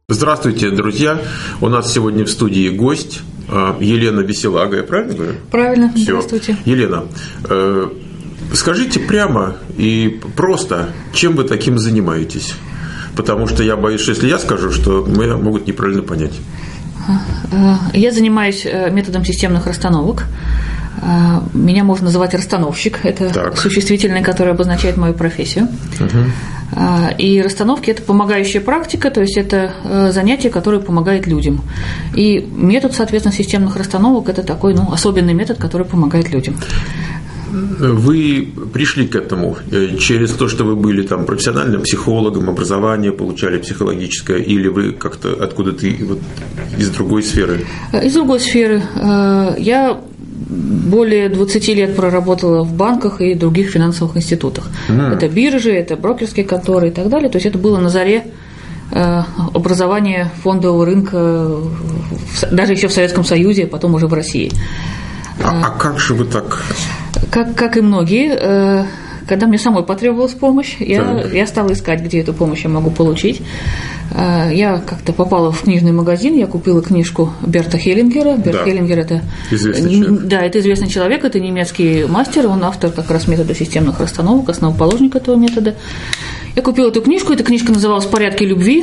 Здравствуйте, друзья! У нас сегодня в студии гость Елена Веселага, я правильно говорю? Правильно, Всё. здравствуйте. Елена, скажите прямо и просто, чем вы таким занимаетесь? Потому что я боюсь, что если я скажу, что меня могут неправильно понять. Я занимаюсь методом системных расстановок. Меня можно называть расстановщик. Это существительное, которое обозначает мою профессию. И расстановки – это помогающая практика, то есть это занятие, которое помогает людям. И метод, соответственно, системных расстановок – это такой особенный метод, который помогает людям. Вы пришли к этому через то, что вы были там профессиональным психологом, образование получали психологическое, или вы как-то откуда-то из другой сферы? Из другой сферы. Я более 20 лет проработала в банках и других финансовых институтах. Это биржи, это брокерские конторы и так далее. То есть это было на заре образования фондового рынка, даже еще в Советском Союзе, а потом уже в России. А как же вы так? Как и многие, когда мне самой потребовалась помощь, я стала искать, где эту помощь я могу получить. Я как-то попала в книжный магазин, я купила книжку Берта Хеллингера. Берт Хеллингер – это известный человек. Да, это известный человек, это немецкий мастер, он автор как раз метода системных расстановок, основоположник этого метода. Я купила эту книжку, эта книжка называлась «Порядки любви»,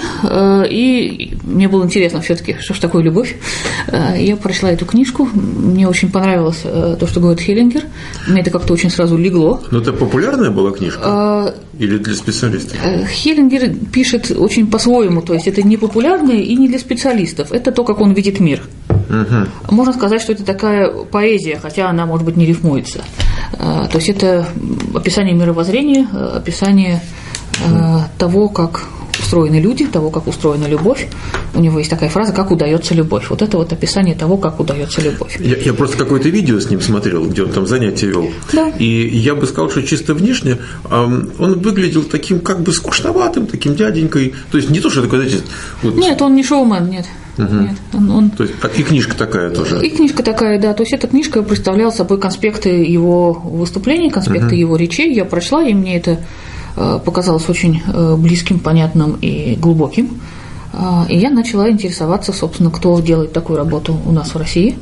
и мне было интересно все-таки, что же такое любовь. Я прочла эту книжку, мне очень понравилось то, что говорит Хеллингер, мне это как-то очень сразу легло. Но это популярная была книжка или для специалистов? Хеллингер пишет очень по-своему, то есть это не популярное и не для специалистов, это то, как он видит мир. Можно сказать, что это такая поэзия, хотя она, может быть, не рифмуется. То есть это описание мировоззрения, описание того, как устроены люди, того, как устроена любовь. У него есть такая фраза «как удается любовь». Вот это вот описание того, как удается любовь. Я просто какое-то видео с ним смотрел, где он там занятия вел. Да. И я бы сказал, что чисто внешне он выглядел таким как бы скучноватым, таким дяденькой. То есть не то, что такое, знаете… Вот… Нет, он не шоумен, нет. Нет, он… То есть и книжка такая тоже. И книжка такая, да. То есть эта книжка представляла собой конспекты его выступлений, конспекты его речей. Я прочла, и мне это показалось очень близким, понятным и глубоким. И я начала интересоваться, собственно, кто делает такую работу у нас в России.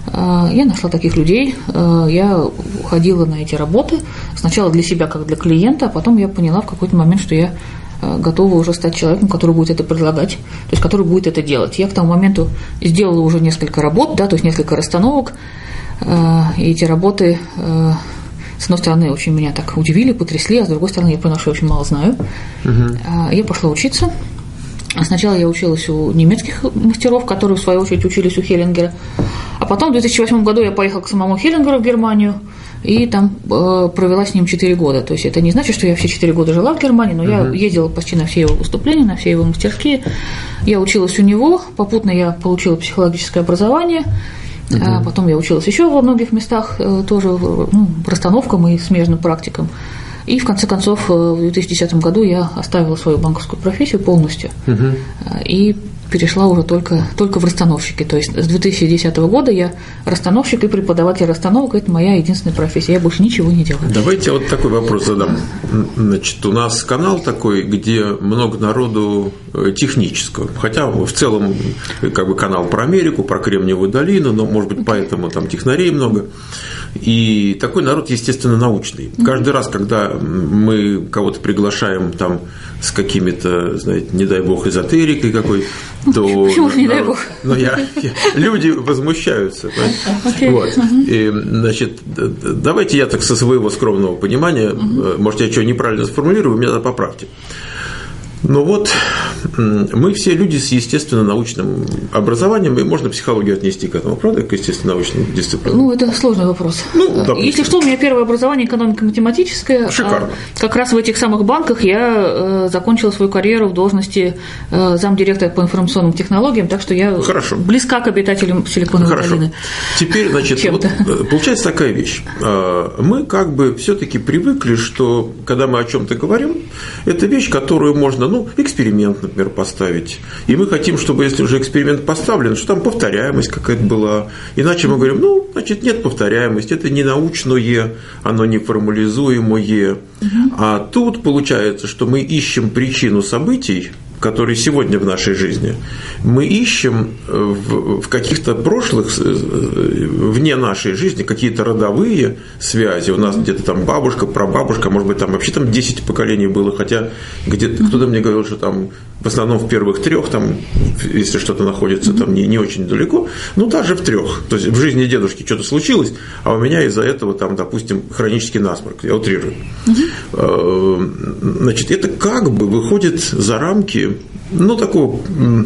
Я нашла таких людей, я ходила на эти работы, сначала для себя, как для клиента, а потом я поняла в какой-то момент, что я готова уже стать человеком, который будет это предлагать, то есть который будет это делать. Я к тому моменту сделала уже несколько работ, да, то есть несколько расстановок, и эти работы… С одной стороны, очень меня так удивили, потрясли, а с другой стороны, я поняла, что я очень мало знаю. Я пошла учиться. Сначала я училась у немецких мастеров, которые, в свою очередь, учились у Хеллингера. А потом, в 2008 году, я поехала к самому Хеллингеру в Германию, и там провела с ним 4 года. То есть это не значит, что я все 4 года жила в Германии, но я ездила почти на все его выступления, на все его мастерские. Я училась у него, попутно я получила психологическое образование. Потом я училась еще во многих местах, тоже расстановкам и смежным практикам. И в конце концов в 2010 году я оставила свою банковскую профессию полностью и перешла уже только в расстановщики. То есть с 2010 года я расстановщик и преподаватель расстановок – это моя единственная профессия. Я больше ничего не делаю. Давайте вот такой вопрос задам. Значит, у нас канал такой, где много народу технического. Хотя в целом как бы канал про Америку, про Кремниевую долину, но, может быть, поэтому там технарей много. И такой народ, естественно, научный. Каждый раз, когда мы кого-то приглашаем там с какими-то, знаете, не дай бог, эзотерикой какой, то… Почему не дай бог? Люди возмущаются. Вот. И, значит, давайте я так со своего скромного понимания, может, я что неправильно сформулирую, вы меня поправьте. Но вот мы все люди с естественно-научным образованием, и можно психологию отнести к этому, правда, к естественно-научным дисциплинам? Это сложный вопрос. Если что, у меня первое образование экономико-математическое. Шикарно. Как раз в этих самых банках я закончила свою карьеру в должности замдиректора по информационным технологиям, так что я близка к обитателям Силиконовой долины. Теперь, значит, вот, получается такая вещь. Мы как бы все-таки привыкли, что когда мы о чем-то говорим, это вещь, которую можно эксперимент, например, поставить. И мы хотим, чтобы, если уже эксперимент поставлен, что там повторяемость какая-то была. Иначе мы говорим, значит, нет повторяемости, это не научное, оно не формализуемое. А тут получается, что мы ищем причину событий, который сегодня в нашей жизни, мы ищем в каких-то прошлых, вне нашей жизни, какие-то родовые связи. У нас где-то там бабушка, прабабушка, может быть, там вообще там 10 поколений было, хотя где-то кто-то мне говорил, что там в основном в первых 3, там, если что-то находится там не очень далеко, ну даже в 3. То есть в жизни дедушки что-то случилось, а у меня из-за этого там, допустим, хронический насморк, я утрирую. Значит, это как бы выходит за рамки, ну, такого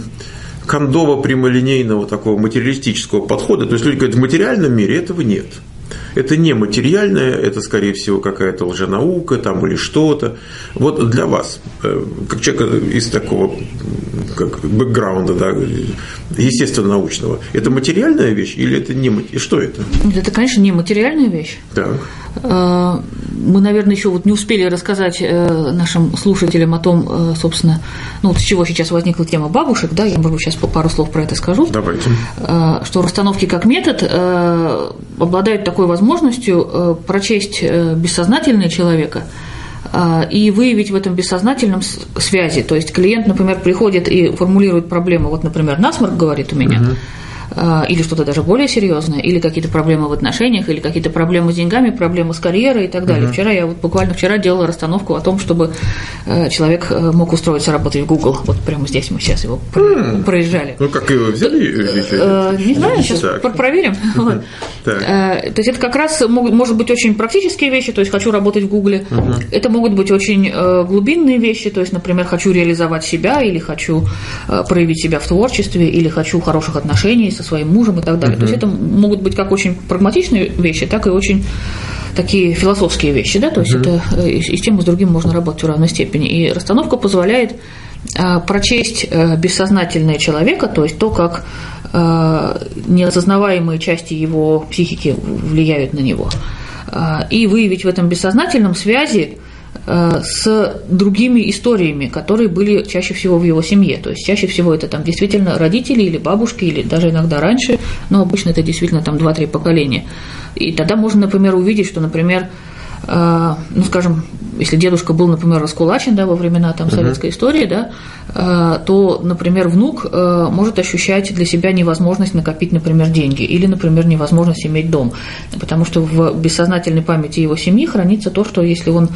кондово-прямолинейного такого материалистического подхода. То есть люди говорят, в материальном мире этого нет. Это не материальное, это, скорее всего, какая-то лженаука там, или что-то. Вот для вас, как человека из такого как бэкграунда, да, естественно-научного, это материальная вещь или это не материальная? Что это? Это, конечно, не материальная вещь. Так. Мы, наверное, еще вот не успели рассказать нашим слушателям о том, собственно, ну, вот с чего сейчас возникла тема бабушек, да, я, может быть, сейчас пару слов про это скажу. Давайте. Что расстановки как метод обладают такой возможностью прочесть бессознательное человека и выявить в этом бессознательном связи. То есть клиент, например, приходит и формулирует проблему, вот, например, насморк, говорит у меня, или что-то даже более серьезное, или какие-то проблемы в отношениях, или какие-то проблемы с деньгами, проблемы с карьерой и так далее. Буквально вчера делала расстановку о том, чтобы человек мог устроиться работать в Google. Вот прямо здесь мы сейчас его проезжали. Ну, как его взяли? Не знаю, сейчас проверим. То есть это как раз может быть очень практические вещи, то есть хочу работать в Гугле. Это могут быть очень глубинные вещи, то есть, например, хочу реализовать себя, или хочу проявить себя в творчестве, или хочу хороших отношений со своим мужем и так далее. То есть это могут быть как очень прагматичные вещи, так и очень такие философские вещи, да, то есть это и с тем, и с другим можно работать в равной степени. И расстановка позволяет прочесть бессознательное человека, то есть то, как неосознаваемые части его психики влияют на него, и выявить в этом бессознательном связи с другими историями, которые были чаще всего в его семье. То есть чаще всего это там действительно родители или бабушки, или даже иногда раньше, но обычно это действительно там 2-3 поколения. И тогда можно, например, увидеть, что, например, ну, скажем, если дедушка был, например, раскулачен, да, во времена там советской истории, да, то, например, внук может ощущать для себя невозможность накопить, например, деньги или, например, невозможность иметь дом, потому что в бессознательной памяти его семьи хранится то, что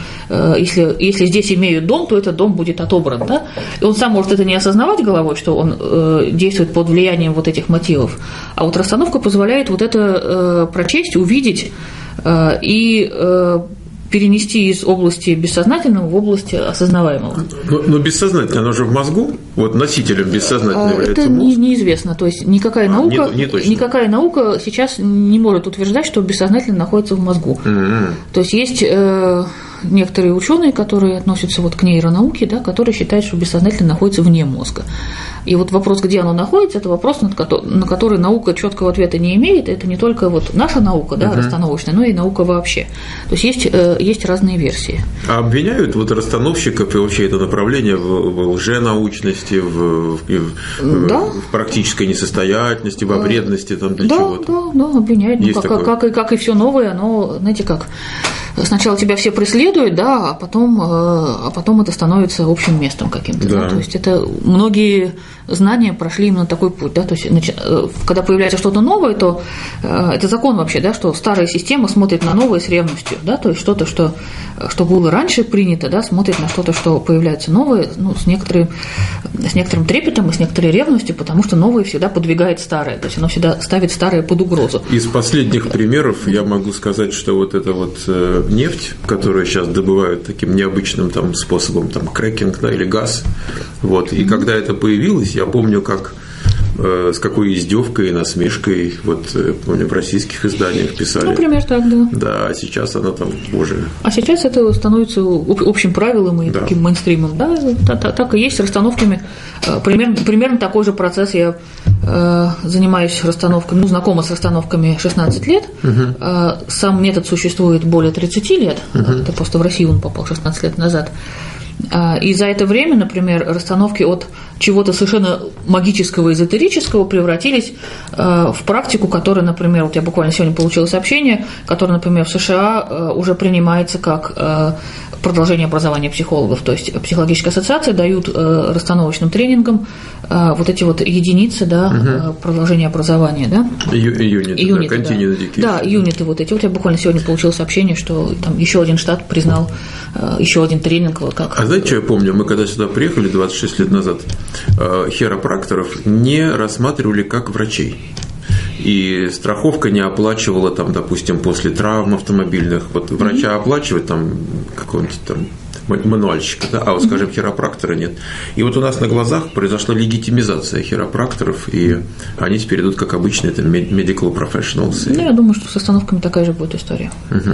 если здесь имеют дом, то этот дом будет отобран, да, и он сам может это не осознавать головой, что он действует под влиянием вот этих мотивов, а вот расстановка позволяет вот это прочесть, увидеть и перенести из области бессознательного в область осознаваемого. Но бессознательное, оно же в мозгу? Вот носителем бессознательного является это мозг? неизвестно. То есть никакая наука сейчас не может утверждать, что бессознательное находится в мозгу. То есть есть некоторые ученые, которые относятся вот к нейронауке, да, которые считают, что бессознательное находится вне мозга. И вот вопрос, где оно находится, это вопрос, на который наука четкого ответа не имеет. Это не только вот наша наука, да, расстановочная, но и наука вообще. То есть есть разные версии. А обвиняют вот расстановщиков и вообще это направление в лженаучности, в практической несостоятельности, во вредности там, для чего-то? Да, обвиняют. Как и все новое, оно, знаете как, сначала тебя все преследуют, да, а потом это становится общим местом каким-то. Да. Да? То есть это многие знания прошли именно такой путь. Да? То есть, когда появляется что-то новое, то это закон вообще, да, что старая система смотрит на новое с ревностью. Да? То есть что-то, что было раньше принято, да, смотрит на что-то, что появляется новое, ну, с некоторым трепетом и с некоторой ревностью, потому что новое всегда подвигает старое. То есть оно всегда ставит старое под угрозу. Из последних примеров я могу сказать, что вот эта вот нефть, которую сейчас добывают таким необычным там способом, там крекинг, да, или газ, вот, и когда это появилось, я помню, как с какой издевкой и насмешкой, вот, помню, в российских изданиях писали. Например, так, да. Да, а сейчас она там уже... А сейчас это становится общим правилом и таким мейнстримом, да, так и есть с расстановками. Примерно такой же процесс. Я занимаюсь расстановками, знакома с расстановками 16 лет. Сам метод существует более 30 лет, это просто в Россию он попал 16 лет назад. И за это время, например, расстановки от чего-то совершенно магического, эзотерического превратились в практику, которая, например, вот я буквально сегодня получила сообщение, которое, например, в США уже принимается как продолжение образования психологов. То есть психологические ассоциации дают расстановочным тренингам вот эти вот единицы, да, продолжения образования, да? Юниты, да, continuing education. Да, юниты вот эти. Вот я буквально сегодня получила сообщение, что там еще один штат признал еще один тренинг. Вот как. А знаете, что я помню? Мы когда сюда приехали 26 лет назад, хиропракторов не рассматривали как врачей. И страховка не оплачивала, там, допустим, после травм автомобильных. Вот врача оплачивает там какого-нибудь там мануальщика, да? А вот, скажем, хиропрактора нет. И вот у нас на глазах произошла легитимизация хиропракторов, и они теперь идут как обычные это medical professionals. Ну, я думаю, что с остановками такая же будет история.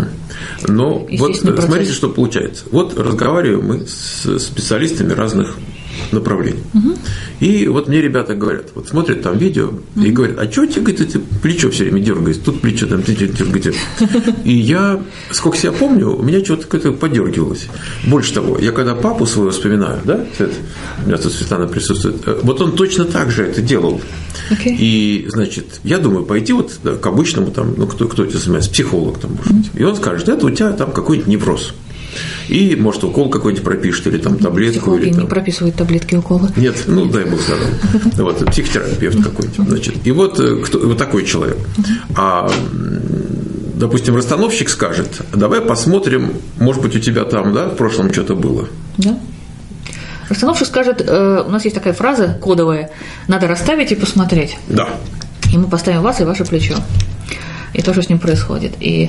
Но вот смотрите, что получается. Вот разговариваем мы с специалистами разных направлений. И вот мне ребята говорят, вот смотрят там видео и говорят, а что тебе, говорит, плечо все время дергается, тут плечо, там дергается. И я, сколько себя помню, у меня что-то какое-то подергивалось. Больше того, я когда папу своего вспоминаю, да, у меня тут Светлана присутствует, вот он точно так же это делал. И, значит, я думаю, пойти вот к обычному там, ну, кто этим занимается, психолог там, может быть, и он скажет, это у тебя там какой-нибудь невроз. И, может, укол какой-нибудь пропишет, или там таблетку. Психологи или, там... не прописывают таблетки, уколы. Нет, ну, дай бог здоровья. Вот, психотерапевт какой-нибудь. Значит, и вот, вот такой человек. А, допустим, расстановщик скажет, давай посмотрим, может быть, у тебя там, да, в прошлом что-то было. Да. Расстановщик скажет, у нас есть такая фраза кодовая, надо расставить и посмотреть. Да. И мы поставим вас и ваше плечо. И то, что с ним происходит. И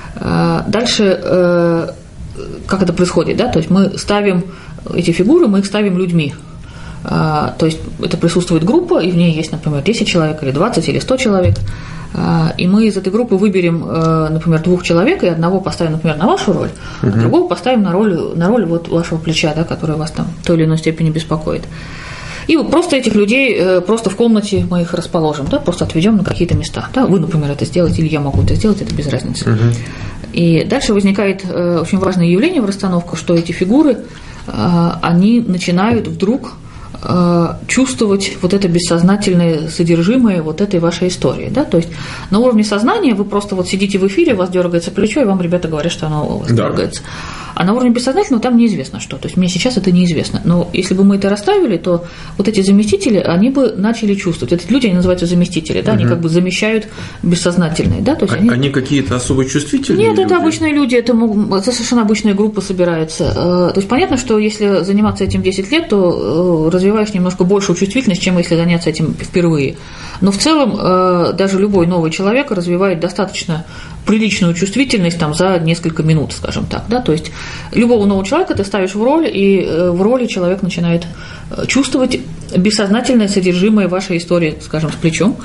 дальше... Как это происходит, да? То есть мы ставим эти фигуры, мы их ставим людьми. То есть это присутствует группа, и в ней есть, например, 10 человек, или 20, или 100 человек. И мы из этой группы выберем, например, 2 человек, и одного поставим, например, на вашу роль, а другого поставим на роль вот вашего плеча, да, которое вас там в той или иной степени беспокоит. И вот просто этих людей просто в комнате мы их расположим, да, просто отведем на какие-то места. Да, вы, например, это сделаете, или я могу это сделать, это без разницы. И дальше возникает очень важное явление в расстановках, что эти фигуры, они начинают вдруг чувствовать вот это бессознательное содержимое вот этой вашей истории. Да? То есть на уровне сознания вы просто вот сидите в эфире, у вас дергается плечо, и вам ребята говорят, что оно у вас дергается. А на уровне бессознательного там неизвестно что. То есть мне сейчас это неизвестно. Но если бы мы это расставили, то вот эти заместители, они бы начали чувствовать. Эти люди, они называются заместители, да? Они как бы замещают бессознательное. Да? То есть они какие-то особо чувствительные? Нет, это обычные люди, это совершенно обычная группа собирается. То есть понятно, что если заниматься этим 10 лет, то развиваешь немножко большую чувствительность, чем если заняться этим впервые. Но в целом даже любой новый человек развивает достаточно приличную чувствительность там, за несколько минут, скажем так. Да? То есть любого нового человека ты ставишь в роль, и в роли человек начинает чувствовать бессознательное содержимое вашей истории, скажем, с плечом.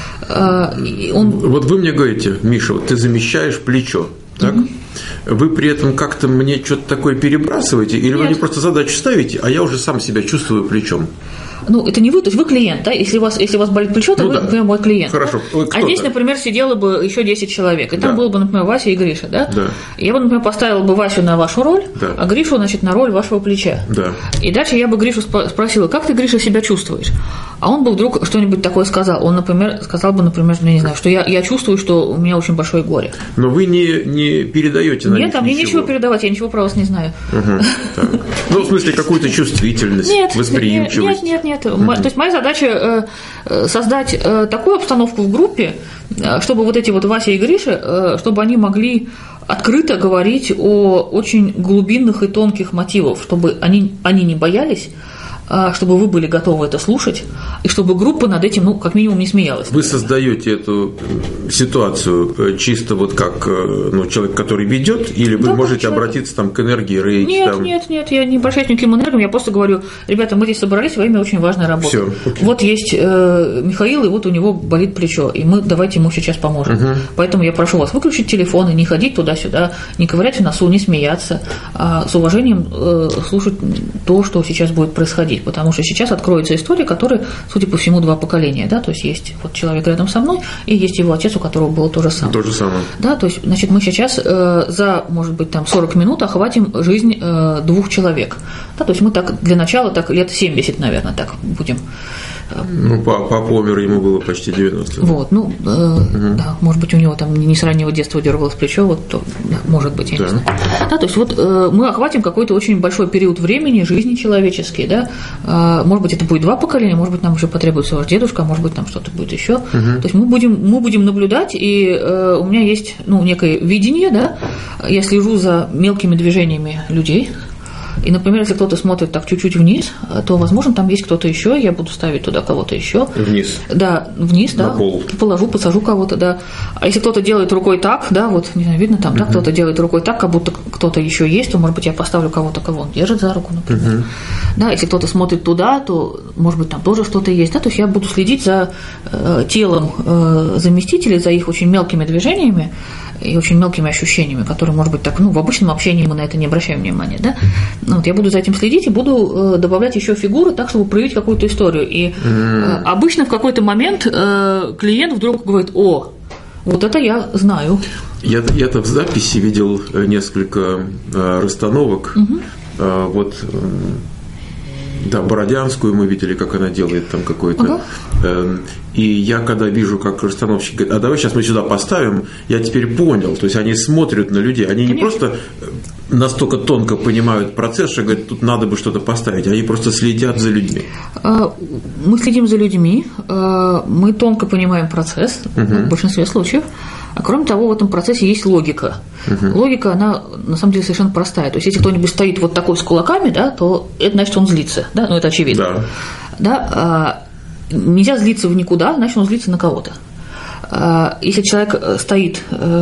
Вот вы мне говорите, Миша, вот ты замещаешь плечо, так? Вы при этом как-то мне что-то такое перебрасываете, или вы мне просто задачу ставите, а я уже сам себя чувствую плечом? Ну, это не вы, то есть вы клиент, да? Если у вас болит плечо, то вы, например, мой клиент. Хорошо. А здесь, например, сидело бы еще 10 человек, и там было бы, например, Вася и Гриша, да? Я бы, например, поставила бы Васю на вашу роль, а Гришу, значит, на роль вашего плеча. И дальше я бы Гришу спросила, как ты, Гриша, себя чувствуешь? А он бы вдруг что-нибудь такое сказал. Он, например, сказал бы, например, я не знаю, что я чувствую, что у меня очень большое горе. Но вы не передаете на них Нет, мне ничего передавать, я ничего про вас не знаю. Ну, в смысле, какую-то чувствительность, восприимчивость. Нет. То есть моя задача создать такую обстановку в группе, чтобы вот эти вот Вася и Гриша, чтобы они могли открыто говорить о очень глубинных и тонких мотивах, чтобы они не боялись, чтобы вы были готовы это слушать, и чтобы группа над этим, ну, как минимум, не смеялась. Вы создаете эту ситуацию чисто вот как человек, который ведет, или вы можете обратиться там, к энергии, рейки? Нет, я не обращаюсь ни к каким энергиям, я просто говорю, ребята, мы здесь собрались, во имя очень важной работы. Всё, вот есть Михаил, и вот у него болит плечо, и мы давайте ему сейчас поможем. Поэтому я прошу вас выключить телефон и не ходить туда-сюда, не ковырять в носу, не смеяться, а с уважением слушать то, что сейчас будет происходить. происходить, потому что сейчас откроется история, которая, судя по всему, 2 поколения, да, то есть есть вот человек рядом со мной, и есть его отец, у которого было то же самое. То же самое. Да, то есть, значит, мы сейчас за, может быть, там 40 минут охватим жизнь 2 человек. Да, то есть мы так для начала так лет 70, наверное, так будем. Ну, папа умер, ему было почти 90. Вот, ну, да, может быть, у него там не с раннего детства дергалось плечо, вот, то, да, может быть, я не знаю. Да, то есть вот мы охватим какой-то очень большой период времени, жизни человеческой, да, может быть, это будет 2 поколения, может быть, нам уже потребуется ваш дедушка, а может быть, там что-то будет еще. То есть мы будем наблюдать, и у меня есть, ну, некое видение, да, я слежу за мелкими движениями людей. И, например, если кто-то смотрит так чуть-чуть вниз, то, возможно, там есть кто-то еще, я буду ставить туда кого-то еще. Вниз. Да, вниз, на да. пол. Посажу кого-то, да. А если кто-то делает рукой так, да, вот, не знаю, видно там, да, кто-то делает рукой так, как будто кто-то еще есть, то, может быть, я поставлю кого-то, кого он держит за руку, например. Да, если кто-то смотрит туда, то, может быть, там тоже что-то есть, да, то есть я буду следить за телом заместителей, за их очень мелкими движениями и очень мелкими ощущениями, которые, может быть, так, ну, в обычном общении мы на это не обращаем внимания, да. Вот, я буду за этим следить и буду добавлять еще фигуры так, чтобы проявить какую-то историю. И обычно в какой-то момент клиент вдруг говорит: о, вот это я знаю. Я-то в записи видел несколько расстановок. Вот, да, Бородянскую мы видели, как она делает там какой-то. И я когда вижу, как расстановщик говорит: а давай сейчас мы сюда поставим, я теперь понял. То есть они смотрят на людей, они не просто настолько тонко понимают процесс, что говорят, тут надо бы что-то поставить, они просто следят за людьми. Мы следим за людьми, мы тонко понимаем процесс в большинстве случаев. А кроме того, в этом процессе есть логика. Логика, она на самом деле совершенно простая. То есть, если кто-нибудь стоит вот такой с кулаками, да, то это значит, он злится. Да? Ну, это очевидно. Да? Нельзя злиться в никуда, значит, он злится на кого-то. Если человек стоит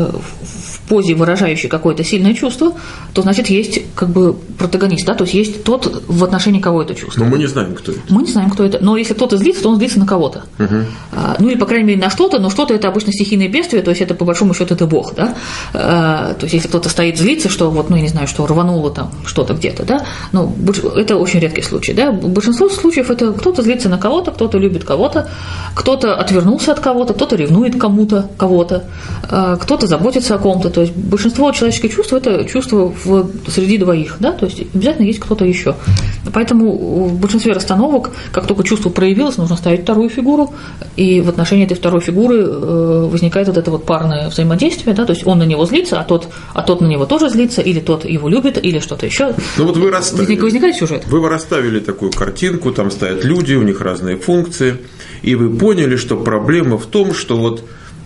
в позе, выражающей какое-то сильное чувство, то, значит, есть как бы протагонист, да, то есть есть тот, в отношении кого это чувство. Но мы не знаем, кто это. Мы не знаем, кто это. Но если кто-то злится, то он злится на кого-то. Ну, или, по крайней мере, на что-то, но что-то – это обычно стихийное бедствие, то есть это, по большому счету, это Бог, да. То есть если кто-то стоит злится, что вот, ну, я не знаю, что рвануло там что-то где-то, да, ну, это очень редкий случай, да. Большинство случаев это кто-то злится на кого-то, кто-то любит кого-то, кто-то отвернулся от кого-то, кто-то ревнует кому-то, кого-то, кто-то заботится о ком-то. То есть большинство человеческих чувств – это чувство среди двоих, да, то есть обязательно есть кто-то еще. Поэтому в большинстве расстановок, как только чувство проявилось, нужно ставить вторую фигуру, и в отношении этой второй фигуры возникает вот это вот парное взаимодействие, да, то есть он на него злится, а тот на него тоже злится, или тот его любит, или что-то еще. Ну вот вы возникает сюжет. Вы расставили такую картинку, там стоят люди, у них разные функции, и вы поняли, что проблема в том, что вот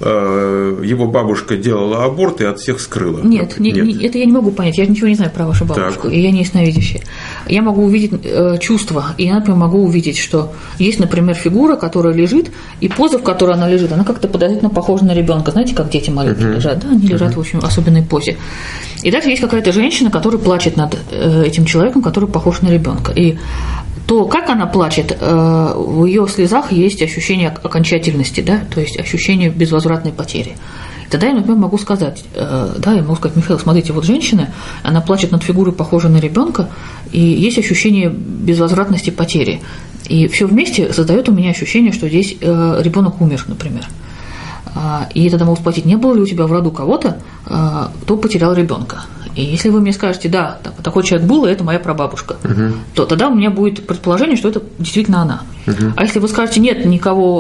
его бабушка делала аборт и от всех скрыла. Нет, это я не могу понять. Я ничего не знаю про вашу бабушку, так. И я не ясновидящая. Я могу увидеть чувства, и я, например, могу увидеть, что есть, например, фигура, которая лежит, и поза, в которой она лежит, она как-то подозрительно похожа на ребенка. Знаете, как дети маленькие лежат? Да, они лежат в очень особенной позе. И дальше есть какая-то женщина, которая плачет над этим человеком, который похож на ребенка. И то, как она плачет, в ее слезах есть ощущение окончательности, да, то есть ощущение безвозвратной потери. И тогда я, например, могу сказать, Михаил, смотрите, вот женщина, она плачет над фигурой, похожей на ребенка, и есть ощущение безвозвратности потери. И все вместе создает у меня ощущение, что здесь ребенок умер, например. И я тогда могу спросить, не было ли у тебя в роду кого-то, кто потерял ребенка? И если вы мне скажете, да, такой человек был, и это моя прабабушка, то тогда у меня будет предположение, что это действительно она. А если вы скажете, нет, я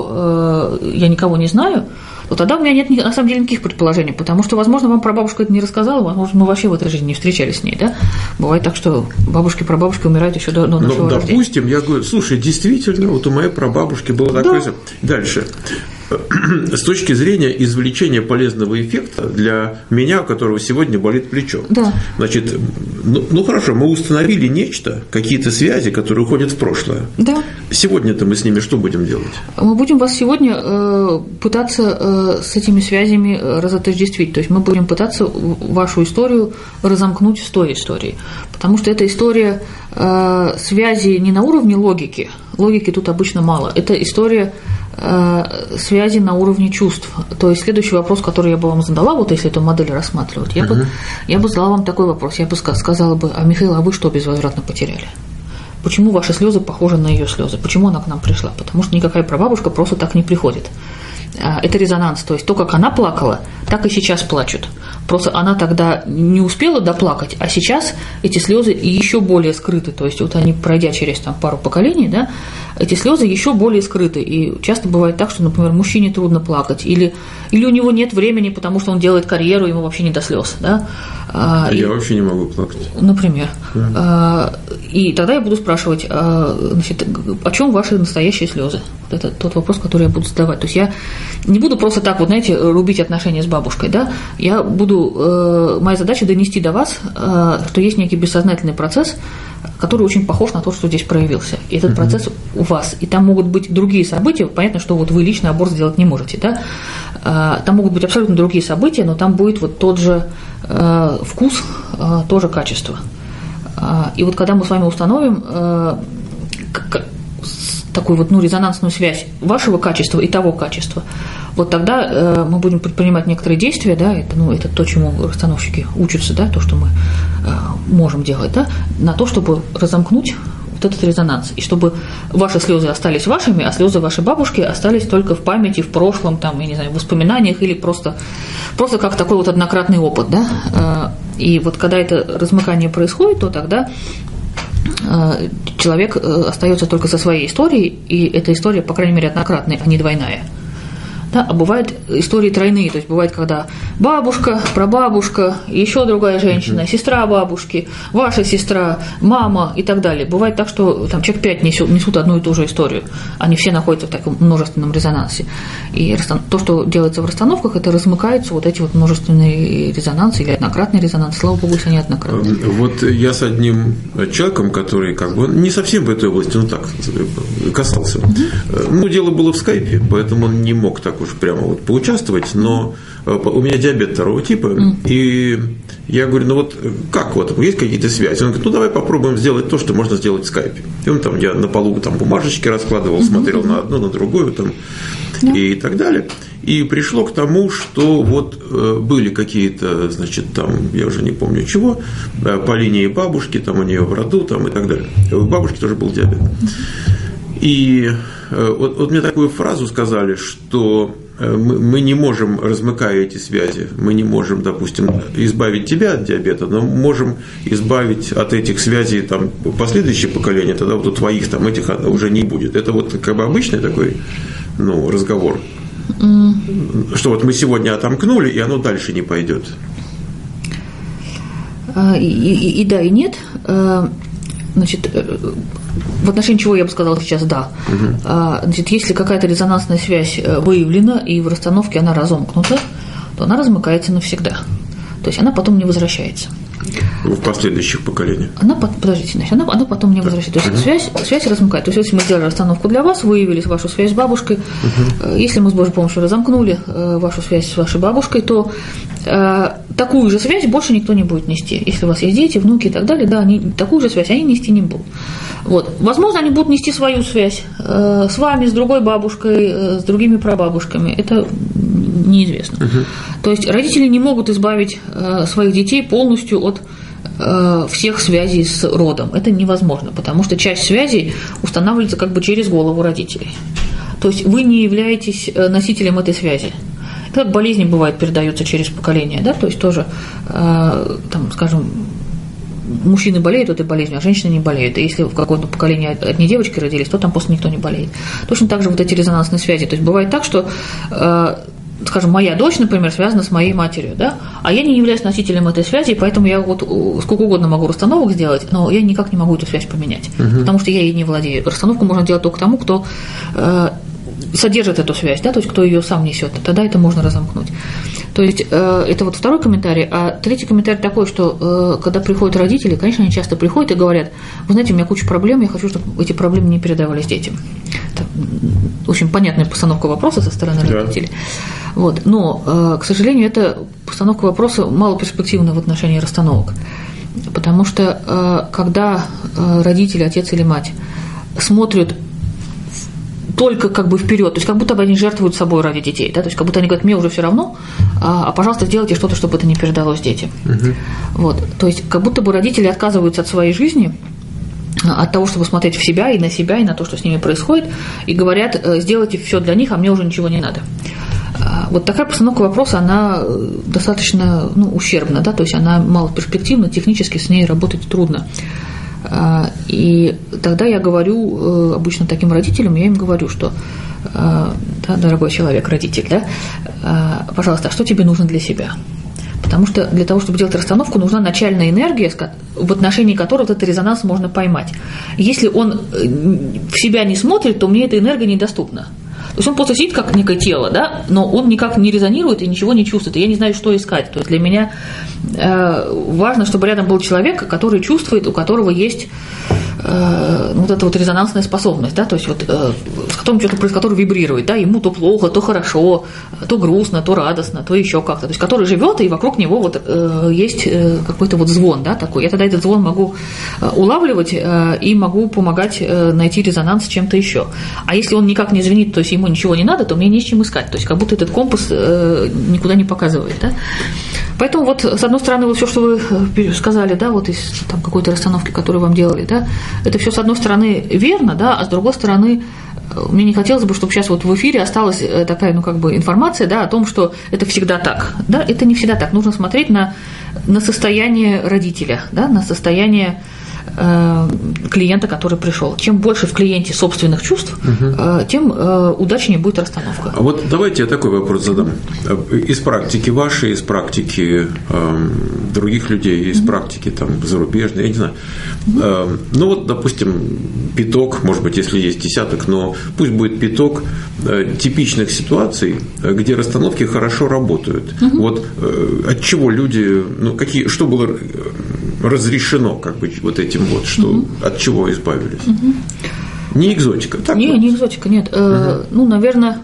никого не знаю, то тогда у меня нет на самом деле никаких предположений, потому что, возможно, вам прабабушка это не рассказала, возможно, мы вообще в этой жизни не встречались с ней, да? Бывает так, что бабушки и прабабушки умирают еще до нашего рождения. Допустим, я говорю, слушай, действительно, вот у моей прабабушки было такое. Да. Дальше. С точки зрения извлечения полезного эффекта для меня, у которого сегодня болит плечо. Да. Значит, ну хорошо, мы установили нечто, какие-то связи, которые уходят в прошлое. Да. Сегодня-то мы с ними что будем делать? Мы будем вас сегодня пытаться с этими связями разотождествить. То есть мы будем пытаться вашу историю разомкнуть с той историей. Потому что эта история связи не на уровне логики. Логики тут обычно мало. Это история связи на уровне чувств. То есть следующий вопрос, который я бы вам задала, вот если эту модель рассматривать, я бы задала вам такой вопрос. Я бы сказала бы, Михаил, а вы что безвозвратно потеряли? почему ваши слезы похожи на ее слезы, почему она к нам пришла, потому что никакая прабабушка просто так не приходит. Это резонанс, то есть то, как она плакала, так и сейчас плачут. Просто она тогда не успела доплакать, а сейчас эти слезы еще более скрыты. То есть вот они, пройдя через там, пару поколений, да, эти слезы еще более скрыты. И часто бывает так, что, например, мужчине трудно плакать, или у него нет времени, потому что он делает карьеру, ему вообще не до слез. Да? Я вообще не могу плакать. Например. Да. И тогда я буду спрашивать, значит, о чем ваши настоящие слезы? Вот это тот вопрос, который я буду задавать. То есть я не буду просто так, вот, знаете, рубить отношения с бабушкой, да? Я буду, моя задача донести до вас, что есть некий бессознательный процесс, который очень похож на то, что здесь проявился. И этот процесс у вас. И там могут быть другие события. Понятно, что вот вы лично аборт сделать не можете, да? Там могут быть абсолютно другие события, но там будет вот тот же вкус, то же качество. И вот когда мы с вами установим такую вот, резонансную связь вашего качества и того качества, вот тогда мы будем предпринимать некоторые действия, да, это то, чему расстановщики учатся, да, то, что мы можем делать, да, на то, чтобы разомкнуть вот этот резонанс, и чтобы ваши слезы остались вашими, а слезы вашей бабушки остались только в памяти, в прошлом, там, я не знаю, в воспоминаниях или просто как такой вот однократный опыт, да, и вот когда это размыкание происходит, то тогда человек остается только со своей историей, и эта история, по крайней мере, однократная, а не двойная. Да, а бывают истории тройные, то есть бывает, когда бабушка, прабабушка, еще другая женщина, сестра бабушки, ваша сестра, мама и так далее. Бывает так, что там человек 5 несут одну и ту же историю, они все находятся в таком множественном резонансе. И то, что делается в расстановках, это размыкаются вот эти вот множественные резонансы или однократные резонансы, слава богу, если они однократные. Вот я с одним человеком, который как бы не совсем в этой области, но так касался. Дело было в скайпе, поэтому он не мог так уж прямо вот поучаствовать, но у меня диабет 2 типа, и я говорю, как вот, есть какие-то связи? Он говорит, давай попробуем сделать то, что можно сделать в скайпе. И он там, я на полу там бумажечки раскладывал, смотрел на одну, на другую там, и так далее. И пришло к тому, что вот были какие-то, значит, там, я уже не помню чего, по линии бабушки, там у нее в роду, там и так далее. У бабушки тоже был диабет. И вот мне такую фразу сказали, что мы не можем, размыкая эти связи, мы не можем, допустим, избавить тебя от диабета, но можем избавить от этих связей там, последующие поколения, тогда вот у твоих там этих уже не будет. Это вот как бы обычный такой разговор, что вот мы сегодня отомкнули, и оно дальше не пойдет. И да, и нет. Значит, в отношении чего я бы сказала сейчас «да». Значит, если какая-то резонансная связь выявлена и в расстановке она разомкнута, то она размыкается навсегда. То есть она потом не возвращается. В последующих поколениях. Подождите, значит, она потом не возвращается. То есть связь размыкает. То есть если мы сделали расстановку для вас, выявили вашу связь с бабушкой, если мы с Божьей помощью разомкнули вашу связь с вашей бабушкой, то такую же связь больше никто не будет нести. Если у вас есть дети, внуки и так далее, да, такую же связь они нести не будут. Вот. Возможно, они будут нести свою связь с вами, с другой бабушкой, с другими прабабушками. Это неизвестно. То есть родители не могут избавить своих детей полностью от всех связей с родом. Это невозможно, потому что часть связей устанавливается как бы через голову родителей. То есть вы не являетесь носителем этой связи. Как болезни бывают передаются через поколение, да, то есть тоже, там, скажем, мужчины болеют этой болезнью, а женщины не болеют. И если в каком-то поколении одни девочки родились, то там после никто не болеет. Точно так же вот эти резонансные связи. То есть бывает так, что, скажем, моя дочь, например, связана с моей матерью, да, а я не являюсь носителем этой связи, поэтому я вот сколько угодно могу расстановок сделать, но я никак не могу эту связь поменять, потому что я ей не владею. Расстановку можно делать только тому, кто содержит эту связь, да, то есть кто ее сам несет, тогда это можно разомкнуть. То есть это вот второй комментарий. А третий комментарий такой, что когда приходят родители, конечно, они часто приходят и говорят: вы знаете, у меня куча проблем, я хочу, чтобы эти проблемы не передавались детям. Это очень понятная постановка вопроса со стороны родителей. Вот. Но, к сожалению, эта постановка вопроса малоперспективна в отношении расстановок. Потому что когда родители, отец или мать, смотрят только как бы вперед, то есть как будто бы они жертвуют собой ради детей, да, то есть как будто они говорят: мне уже все равно, а пожалуйста, сделайте что-то, чтобы это не передалось детям. Вот, то есть как будто бы родители отказываются от своей жизни от того, чтобы смотреть в себя и на то, что с ними происходит, и говорят: сделайте все для них, а мне уже ничего не надо. Вот такая постановка вопроса, она достаточно ущербна, да, то есть она малоперспективна, технически с ней работать трудно. И тогда я говорю обычно таким родителям, я им говорю, что, да, дорогой человек, родитель, да, пожалуйста, а что тебе нужно для себя? Потому что для того, чтобы делать расстановку, нужна начальная энергия, в отношении которой вот этот резонанс можно поймать. Если он в себя не смотрит, то мне эта энергия недоступна. То есть он просто сидит как некое тело, да, но он никак не резонирует и ничего не чувствует, и я не знаю, что искать. То есть для меня важно, чтобы рядом был человек, который чувствует, у которого есть вот эта вот резонансная способность, да, то есть вот с которым что-то происходит, который вибрирует, да, ему то плохо, то хорошо, то грустно, то радостно, то еще как-то, то есть который живет, и вокруг него вот есть какой-то вот звон, да, такой. Я тогда этот звон могу улавливать и могу помогать найти резонанс с чем-то еще. А если он никак не звенит, то есть ему ничего не надо, то мне не с чем искать, то есть как будто этот компас никуда не показывает, да. Поэтому вот, с одной стороны, вот все, что вы сказали, да, вот из там какой-то расстановки, которую вам делали, да, это все, с одной стороны, верно, да, а с другой стороны, мне не хотелось бы, чтобы сейчас вот в эфире осталась такая, информация, да, о том, что это всегда так, да, это не всегда так, нужно смотреть на состояние родителя, да, на состояние клиента, который пришел. Чем больше в клиенте собственных чувств, тем удачнее будет расстановка. А вот давайте я такой вопрос задам. Из практики вашей, из практики других людей, из практики там зарубежной, я не знаю. Ну вот, допустим, пяток, может быть, если есть десяток, но пусть будет пяток типичных ситуаций, где расстановки хорошо работают. Вот от чего люди, что было разрешено, как бы, вот этим вот, что от чего избавились? Не экзотика, так? Не экзотика, нет. Наверное,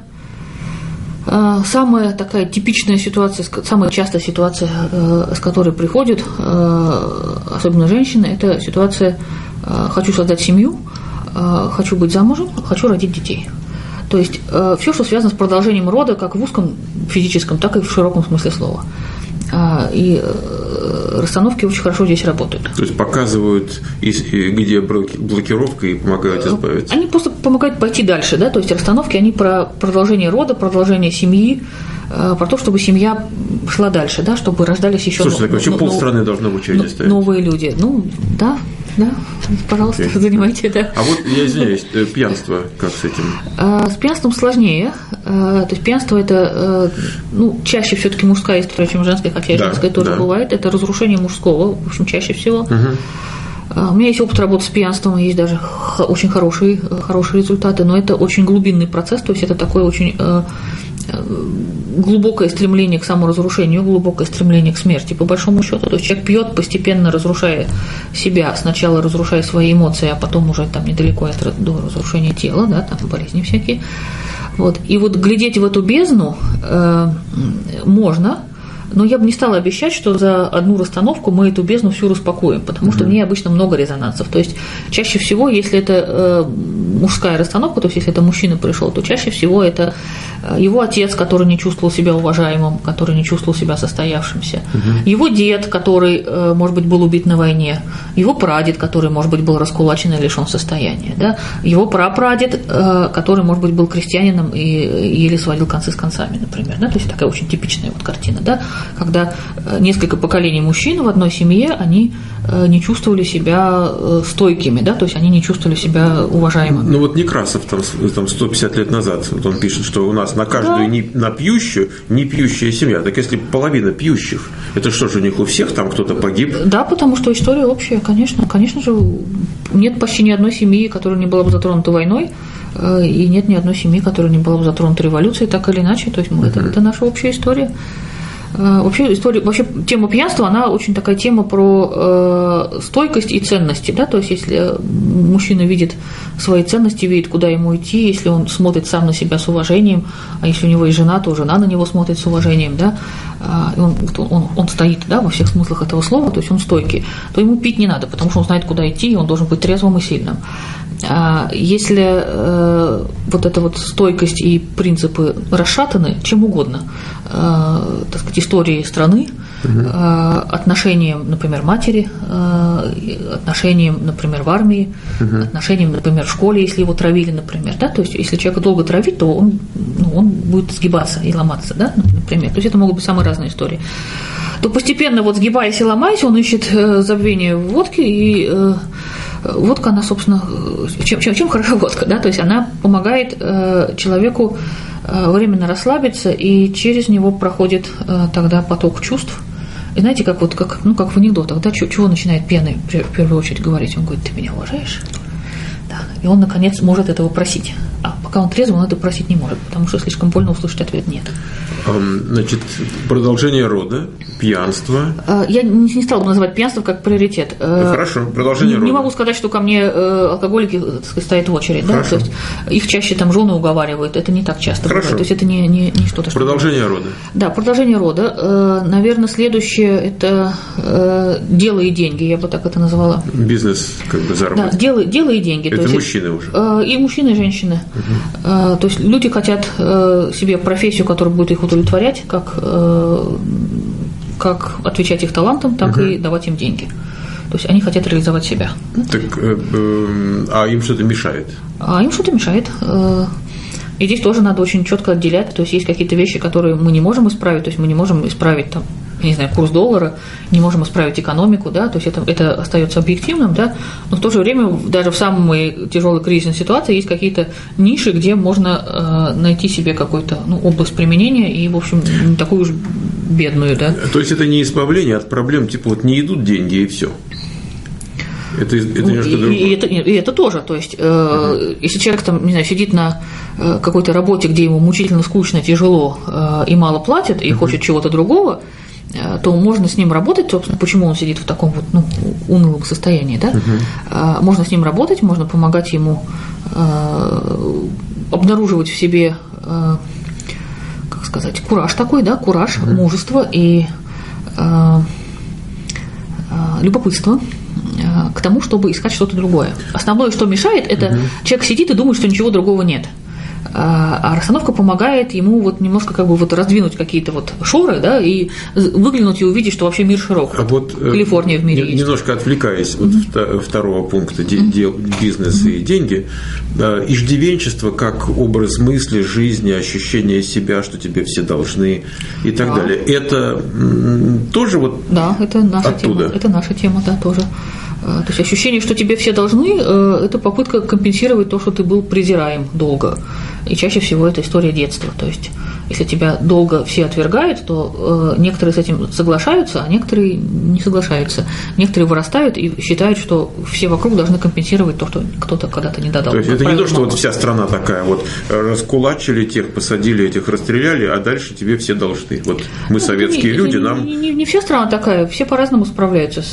самая такая типичная ситуация, самая частая ситуация, с которой приходят, особенно женщины, это ситуация: хочу создать семью, хочу быть замужем, хочу родить детей. То есть все, что связано с продолжением рода, как в узком физическом, так и в широком смысле слова. И расстановки очень хорошо здесь работают. То есть показывают, где блокировка, и помогают избавиться. Они просто помогают пойти дальше, да, то есть расстановки, они про продолжение рода, продолжение семьи, про то, чтобы семья шла дальше, да, чтобы рождались еще полстраны должно в очереди стоять. Новые люди. Да, пожалуйста, занимайте, да. А вот, я извиняюсь, пьянство, как с этим? С пьянством сложнее. То есть пьянство – это, чаще все-таки мужская история, чем женская, хотя и женская тоже бывает. Это разрушение мужского, в общем, чаще всего. У меня есть опыт работы с пьянством, есть даже очень хорошие результаты, но это очень глубинный процесс, то есть это такое очень глубокое стремление к саморазрушению, глубокое стремление к смерти, по большому счету. То есть человек пьет, постепенно разрушая себя, сначала разрушая свои эмоции, а потом уже там недалеко до разрушения тела, да, там болезни всякие. Вот. И вот глядеть в эту бездну можно, но я бы не стала обещать, что за одну расстановку мы эту бездну всю распакуем, потому что в ней обычно много резонансов. То есть чаще всего, если это мужская расстановка, то есть если это мужчина пришел, то чаще всего это его отец, который не чувствовал себя уважаемым, который не чувствовал себя состоявшимся, его дед, который, может быть, был убит на войне, его прадед, который, может быть, был раскулачен и лишен состояния, да? Его прапрадед, который, может быть, был крестьянином и еле сводил концы с концами, например. Да? То есть такая очень типичная вот картина, да? Когда несколько поколений мужчин в одной семье, они не чувствовали себя стойкими, да? То есть они не чувствовали себя уважаемыми. Ну вот Некрасов там 150 лет назад, вот он пишет, что у нас на каждую на пьющую не пьющая семья. Так если половина пьющих, это что же у них у всех там кто-то погиб? Да, потому что история общая, конечно же, нет почти ни одной семьи, которая не была бы затронута войной, и нет ни одной семьи, которая не была бы затронута революцией, так или иначе. То есть это наша общая история. Вообще тема пьянства, она очень такая тема про стойкость и ценности, да, то есть если мужчина видит свои ценности, видит, куда ему идти, если он смотрит сам на себя с уважением, а если у него есть жена, то жена на него смотрит с уважением, да, он стоит, да, во всех смыслах этого слова, то есть он стойкий, то ему пить не надо, потому что он знает, куда идти, и он должен быть трезвым и сильным. Если вот эта вот стойкость и принципы расшатаны чем угодно, так сказать, историей страны, отношениям, например, матери, отношениям, например, в армии, отношениям, например, в школе, если его травили, например, да, то есть если человека долго травить, то он будет сгибаться и ломаться, да, например, то есть это могут быть самые разные истории. То постепенно вот сгибаясь и ломаясь, он ищет забвение в водке, и водка, она, собственно, чем хороша водка, да, то есть она помогает человеку временно расслабиться, и через него проходит тогда поток чувств. И знаете, как в анекдотах, да, чего начинает пьяный в первую очередь говорить? Он говорит: ты меня уважаешь? Да. И он, наконец, может этого просить. А пока он трезвый, он это просить не может, потому что слишком больно услышать ответ «нет». Значит, продолжение рода, пьянство. Я не стала бы называть пьянство как приоритет. Хорошо, продолжение рода. Не могу сказать, что ко мне алкоголики, так сказать, стоят в очередь. Да? То есть их чаще там жены уговаривают, это не так часто бывает. То есть это не что-то. Продолжение рода. Да, продолжение рода. Наверное, следующее – это дело и деньги, я бы так это назвала. Бизнес, как бы заработок. Да, дело и деньги. Это мужчины уже. И мужчины, и женщины. То есть люди хотят себе профессию, которая будет их удовлетворять, как отвечать их талантам, так и давать им деньги. То есть они хотят реализовать себя. Так, а им что-то мешает? А им что-то мешает. И здесь тоже надо очень четко отделять. То есть есть какие-то вещи, которые мы не можем исправить. То есть мы не можем исправить там, я не знаю, курс доллара, не можем исправить экономику, да, то есть это остается объективным, да, но в то же время даже в самой тяжелой кризисной ситуации есть какие-то ниши, где можно найти себе какую-то область применения и, в общем, не такую уж бедную, да. То есть это не избавление от проблем, типа вот не идут деньги и все. Это немножко другое. И это тоже. То есть, если человек там, не знаю, сидит на какой-то работе, где ему мучительно скучно, тяжело и мало платят, и хочет чего-то другого, то можно с ним работать, собственно, почему он сидит в таком вот унылом состоянии, да? Можно с ним работать, можно помогать ему обнаруживать в себе, как сказать, кураж такой, да, кураж, мужество и любопытство к тому, чтобы искать что-то другое. Основное, что мешает, это человек сидит и думает, что ничего другого нет. А расстановка помогает ему вот немножко как бы вот раздвинуть какие-то вот шоры, да, и выглянуть и увидеть, что вообще мир широк. А вот Калифорния в мире есть. Немножко отвлекаясь от второго пункта бизнес и деньги, иждивенчество как образ мысли, жизни, ощущение себя, что тебе все должны и так далее. Это тоже вот это наша оттуда. Тема. Это наша тема, да, тоже. То есть ощущение, что тебе все должны, это попытка компенсировать то, что ты был презираем долго. И чаще всего это история детства. То есть, если тебя долго все отвергают, то некоторые с этим соглашаются, а некоторые не соглашаются. Некоторые вырастают и считают, что все вокруг должны компенсировать то, что кто-то когда-то не додал. То есть это не то, что вот вся страна такая, вот раскулачили тех, посадили этих, расстреляли, а дальше тебе все должны. Вот мы советские люди, нам… Не вся страна такая, все по-разному справляются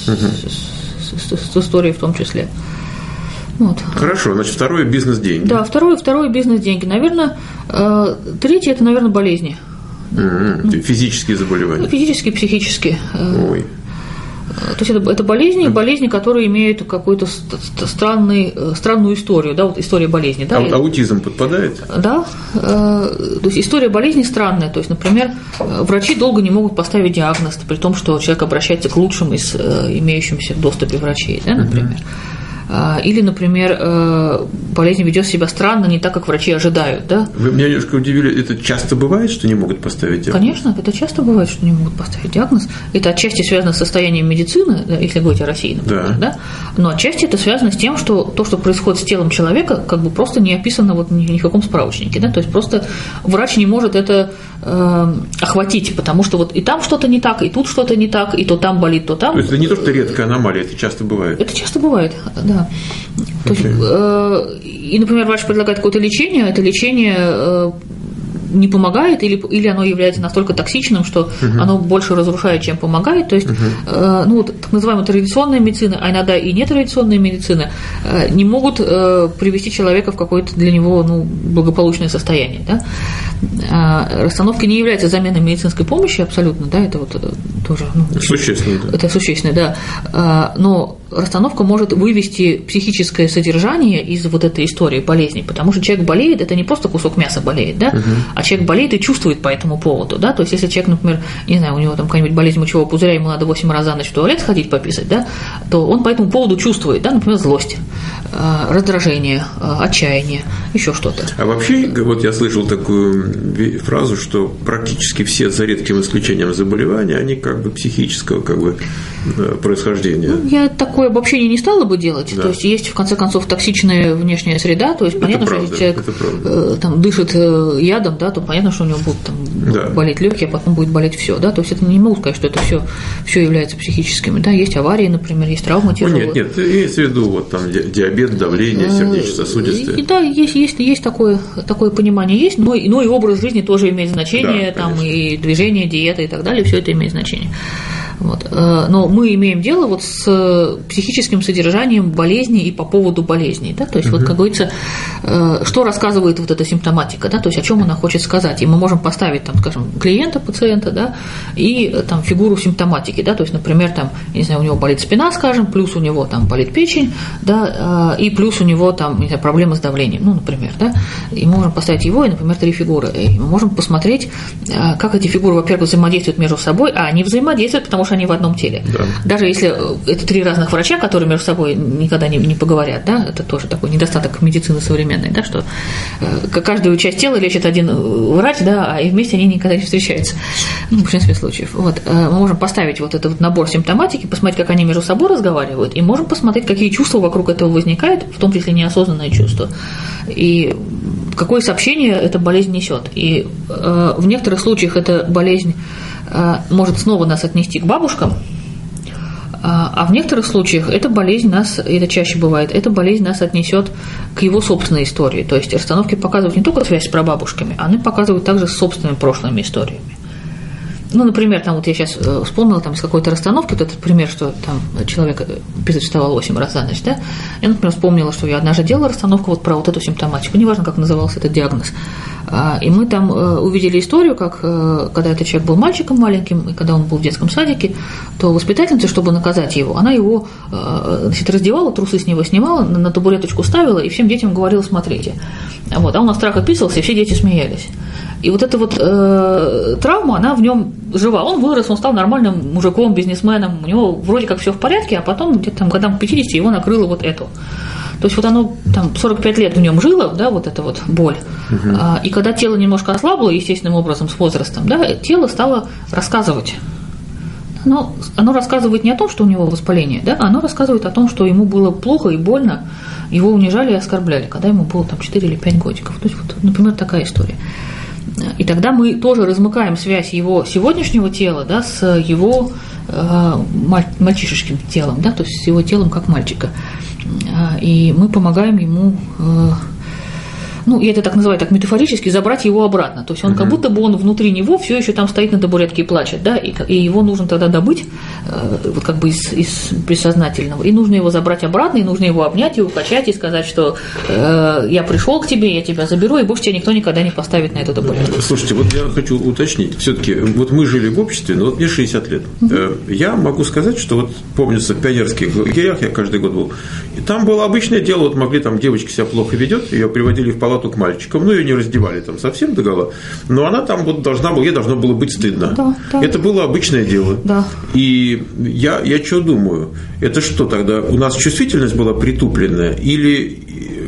с историей в том числе. Вот. Хорошо, значит, второе – бизнес-деньги. Да, второе – бизнес-деньги. Наверное, третье – это, наверное, болезни. Физические заболевания. Физические, психические. Ой. То есть это болезни, которые имеют какую-то странную историю, да, вот история болезни. Да? Аутизм подпадает? Да, то есть история болезни странная, то есть, например, врачи долго не могут поставить диагноз, при том, что человек обращается к лучшим из имеющимся в доступе врачей, да, например. Или, например, болезнь ведет себя странно, не так, как врачи ожидают. Да? Вы меня немножко удивили, это часто бывает, что не могут поставить диагноз? Конечно, это часто бывает, что не могут поставить диагноз. Это отчасти связано с состоянием медицины, если говорить о России, например, да. Но отчасти это связано с тем, что то, что происходит с телом человека, как бы просто не описано вот ни в каком справочнике. Да? То есть просто врач не может это охватить, потому что вот и там что-то не так, и тут что-то не так, и то там болит, то там. То есть это не то, что редкая аномалия, это часто бывает? Это часто бывает, да. То есть, и, например, врач предлагает какое-то лечение, это лечение не помогает, или оно является настолько токсичным, что оно больше разрушает, чем помогает. То есть, вот, так называемая традиционная медицина, а иногда и нетрадиционная медицина не могут привести человека в какое-то для него благополучное состояние. Да? Расстановка не является заменой медицинской помощи абсолютно, да, это вот тоже… Существенно, да. Это существенно, да. Но расстановка может вывести психическое содержание из вот этой истории болезни, потому что человек болеет, это не просто кусок мяса болеет, да, а человек болеет и чувствует по этому поводу, да, то есть если человек, например, не знаю, у него там какая-нибудь болезнь мочевого пузыря, ему надо 8 раз за ночь в туалет сходить пописать, да, то он по этому поводу чувствует, да, например, злость, раздражение, отчаяние, еще что-то. А вообще, вот я слышал такую фразу, что практически все, за редким исключением заболевания, они как бы психического как бы происхождения. Ну, я такое обобщение не стала бы делать, да. То есть есть в конце концов токсичная внешняя среда, то есть это понятно, правда, что если человек там дышит ядом, да, то понятно, что у него будут там болеть легкие, а потом будет болеть все, да, то есть это не могу сказать, что это все является психическими, да, есть аварии, например, есть травмы тяжелые. Нет, имеется в виду вот там диабет, давление, сердечно-сосудистые. Да, есть такое понимание есть, но и образ жизни тоже имеет значение, да, там и движение, диета и так далее, все это имеет значение. Вот. Но мы имеем дело вот с психическим содержанием болезни и по поводу болезней, да? То есть, вот, как говорится, что рассказывает вот эта симптоматика, да? То есть, о чем она хочет сказать, и мы можем поставить, там, скажем, клиента, пациента, да, и там фигуру симптоматики, да, то есть, например, там, не знаю, у него болит спина, скажем, плюс у него там болит печень, да, и плюс у него там, не знаю, проблемы с давлением, ну, например, да, и мы можем поставить его и, например, 3 фигуры, и мы можем посмотреть, как эти фигуры, во-первых, взаимодействуют между собой, а они взаимодействуют, потому что они в одном теле. Да. Даже если это 3 разных врача, которые между собой никогда не поговорят, да, это тоже такой недостаток медицины современной, да, что каждую часть тела лечит один врач, да, и вместе они никогда не встречаются. Ну, в большинстве случаев. Вот. Мы можем поставить вот этот вот набор симптоматики, посмотреть, как они между собой разговаривают, и можем посмотреть, какие чувства вокруг этого возникают, в том числе неосознанные чувства, и какое сообщение эта болезнь несет. И в некоторых случаях эта болезнь может снова нас отнести к бабушкам, а в некоторых случаях эта болезнь нас, это чаще бывает, эта болезнь нас отнесет к его собственной истории. То есть расстановки показывают не только связь с прабабушками, они показывают также с собственными прошлыми историями. Ну, например, там вот я сейчас вспомнила там из какой-то расстановки, вот этот пример, что там человек вставал 8 раз за ночь, да, я, например, вспомнила, что я однажды делала расстановку вот про вот эту симптоматику, неважно, как назывался этот диагноз, и мы там увидели историю, как когда этот человек был мальчиком маленьким, и когда он был в детском садике, то воспитательница, чтобы наказать его, она его, значит, раздевала, трусы с него снимала, на табуреточку ставила и всем детям говорила: смотрите. Вот, а он от страха писался, и все дети смеялись. И вот эта вот травма, она в нем жива. Он вырос, он стал нормальным мужиком, бизнесменом, у него вроде как все в порядке, а потом где-то там годам к 50 его накрыло вот это. То есть вот оно там 45 лет в нем жило, да, вот эта вот боль. И когда тело немножко ослабло, естественным образом, с возрастом, да, тело стало рассказывать. Оно рассказывает не о том, что у него воспаление, да, оно рассказывает о том, что ему было плохо и больно, его унижали и оскорбляли, когда ему было там 4 или 5 годиков. То есть вот, например, такая история. И тогда мы тоже размыкаем связь его сегодняшнего тела, да, с его мальчишеским телом, да, то есть с его телом как мальчика. И мы помогаем ему, ну, я это так называю, так метафорически, забрать его обратно. То есть он как будто бы он внутри него все еще там стоит на табуретке и плачет, да, и его нужно тогда добыть, вот как бы из бессознательного, и нужно его забрать обратно, и нужно его обнять и укачать, и сказать, что я пришел к тебе, я тебя заберу, и больше тебя никто никогда не поставит на эту табуретку. Слушайте, вот я хочу уточнить, все-таки вот мы жили в обществе, но вот мне 60 лет. Я могу сказать, что вот помнится, в пионерских лагерях я каждый год был, и там было обычное дело, вот могли там девочка себя плохо ведет, ее приводили в палату к мальчикам, ну, ее не раздевали там совсем догола, но она там вот ей должно было быть стыдно. Да. Это было обычное дело. Да. И я что думаю, это что тогда, у нас чувствительность была притупленная, или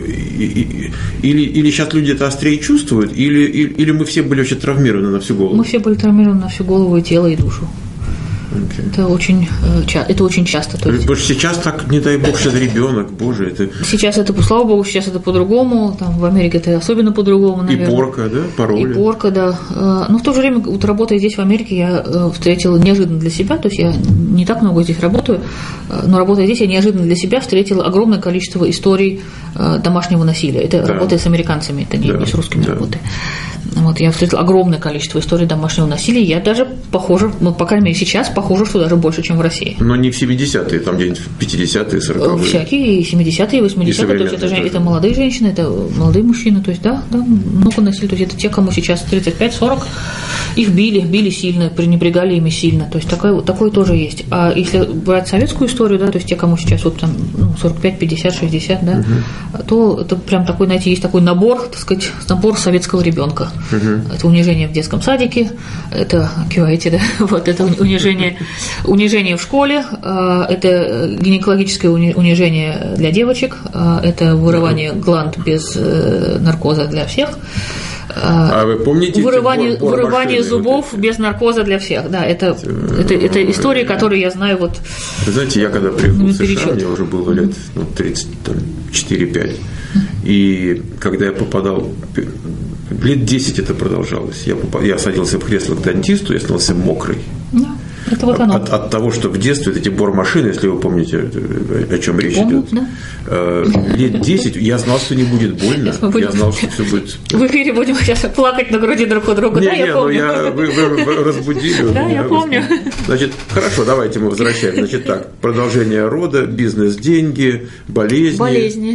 сейчас люди это острее чувствуют, или мы все были вообще травмированы на всю голову? Мы все были травмированы на всю голову, и тело, и душу. Okay. Это очень часто. То есть, потому что сейчас так, не дай бог, сейчас ребенок, боже, это. Сейчас это, слава богу, сейчас это по-другому. Там в Америке это особенно по-другому, наверное. И порка, да, пароли. И порка, да. Но в то же время, вот работая здесь в Америке, я встретила неожиданно для себя, то есть я не так много здесь работаю, но работая здесь, я неожиданно для себя встретила огромное количество историй домашнего насилия. Это работая с американцами, это не с русскими работая. Вот, я встретила огромное количество историй домашнего насилия. Я даже похожа, ну, по крайней мере, сейчас похожа, что даже больше, чем в России. Но не в 70-е, там где-нибудь в 50-е, 40-е. Всякие, и 70-е, и 80-е. То есть это молодые женщины, это молодые мужчины. То есть, да, много насилия. То есть это те, кому сейчас 35-40, их били сильно, пренебрегали ими сильно. То есть такое тоже есть. А если брать советскую историю, да, то есть те, кому сейчас вот там 45, 50, 60, да, то это прям такой, знаете, есть такой набор, так сказать, набор советского ребенка. Это унижение в детском садике, это, киваете, да, вот это унижение в школе, это гинекологическое унижение для девочек, это вырывание гланд без наркоза для всех. А вы помните вырывание зубов вот без наркоза для всех, да, это истории, которые я знаю вот. Вы знаете, я когда приехал в США, мне уже было лет 34-5, и когда я попадал, лет 10 это продолжалось, я садился в кресло к дантисту, я становился мокрый. Да. Это вот оно. От того, что в детстве эти бормашины, если вы помните, о чем речь идет, да? Лет 10 я знал, что не будет больно, я знал, что все будет. В эфире будем сейчас плакать на груди друг у друга, да, я помню. Вы разбудили. Да, я помню. Значит, хорошо, давайте мы возвращаем. Значит, так, продолжение рода, бизнес, деньги, болезни. Болезни.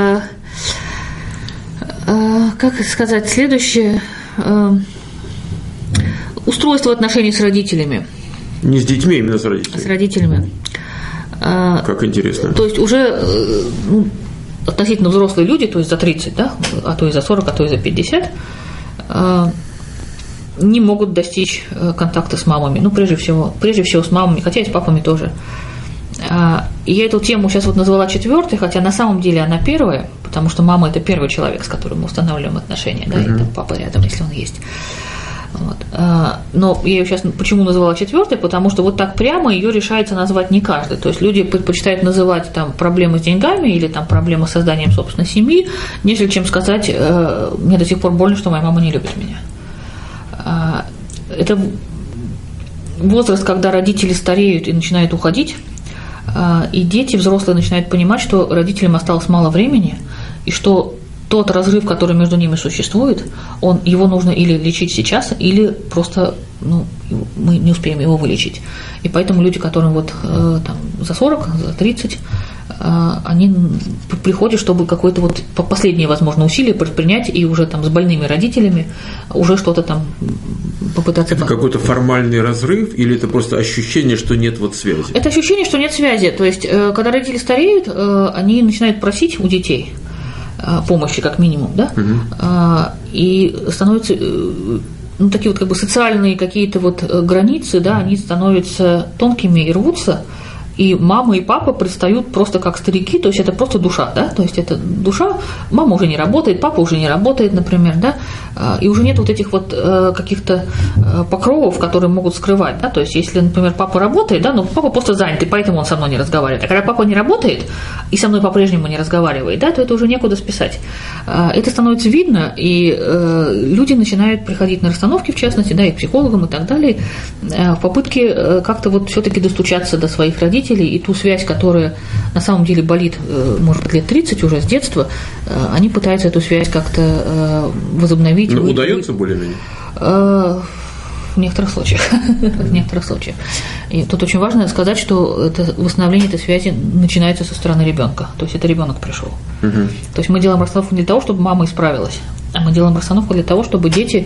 Как сказать, следующее. Устройство отношений с родителями. Не с детьми, именно с родителями. С родителями. Как интересно. То есть уже относительно взрослые люди, то есть за 30, да, а то и за 40, а то и за 50, не могут достичь контакта с мамами. Ну, прежде всего с мамами, хотя и с папами тоже. И я эту тему сейчас вот назвала 4-й, хотя на самом деле она 1-я, потому что мама – это первый человек, с которым мы устанавливаем отношения, да, и там папа рядом, если он есть. Вот. Но я ее сейчас почему назвала 4-й, потому что вот так прямо ее решается назвать не каждый. То есть люди предпочитают называть там проблемы с деньгами или там проблемы с созданием собственной семьи, нежели чем сказать, мне до сих пор больно, что моя мама не любит меня. Это возраст, когда родители стареют и начинают уходить, и дети, взрослые, начинают понимать, что родителям осталось мало времени, и что тот разрыв, который между ними существует, его нужно или лечить сейчас, или просто мы не успеем его вылечить. И поэтому люди, которым вот там, за 40, за 30, они приходят, чтобы какое-то вот последнее, возможно, усилие предпринять и уже там с больными родителями уже что-то там попытаться. Это какой-то формальный разрыв или это просто ощущение, что нет вот связи? Это ощущение, что нет связи. То есть, когда родители стареют, они начинают просить у детей помощи, как минимум, да, и становятся, такие вот как бы социальные какие-то вот границы, да, они становятся тонкими и рвутся, и мама и папа предстают просто как старики, то есть это просто душа, да, то есть это душа, мама уже не работает, папа уже не работает, например, да, и уже нет вот этих вот каких-то покровов, которые могут скрывать, да, то есть если, например, папа работает, да, но папа просто занят, и поэтому он со мной не разговаривает, а когда папа не работает и со мной по-прежнему не разговаривает, да, то это уже некуда списать. Это становится видно, и люди начинают приходить на расстановки, в частности, да, и к психологам и так далее, в попытке как-то вот все-таки достучаться до своих родителей, и ту связь, которая на самом деле болит, может быть, лет 30 уже с детства, они пытаются эту связь как-то возобновить. Но удается более-менее? В некоторых случаях. В некоторых случаях. И тут очень важно сказать, что восстановление этой связи начинается со стороны ребенка. То есть это ребенок пришел. То есть мы делаем расстановку не для того, чтобы мама исправилась, а мы делаем расстановку для того, чтобы дети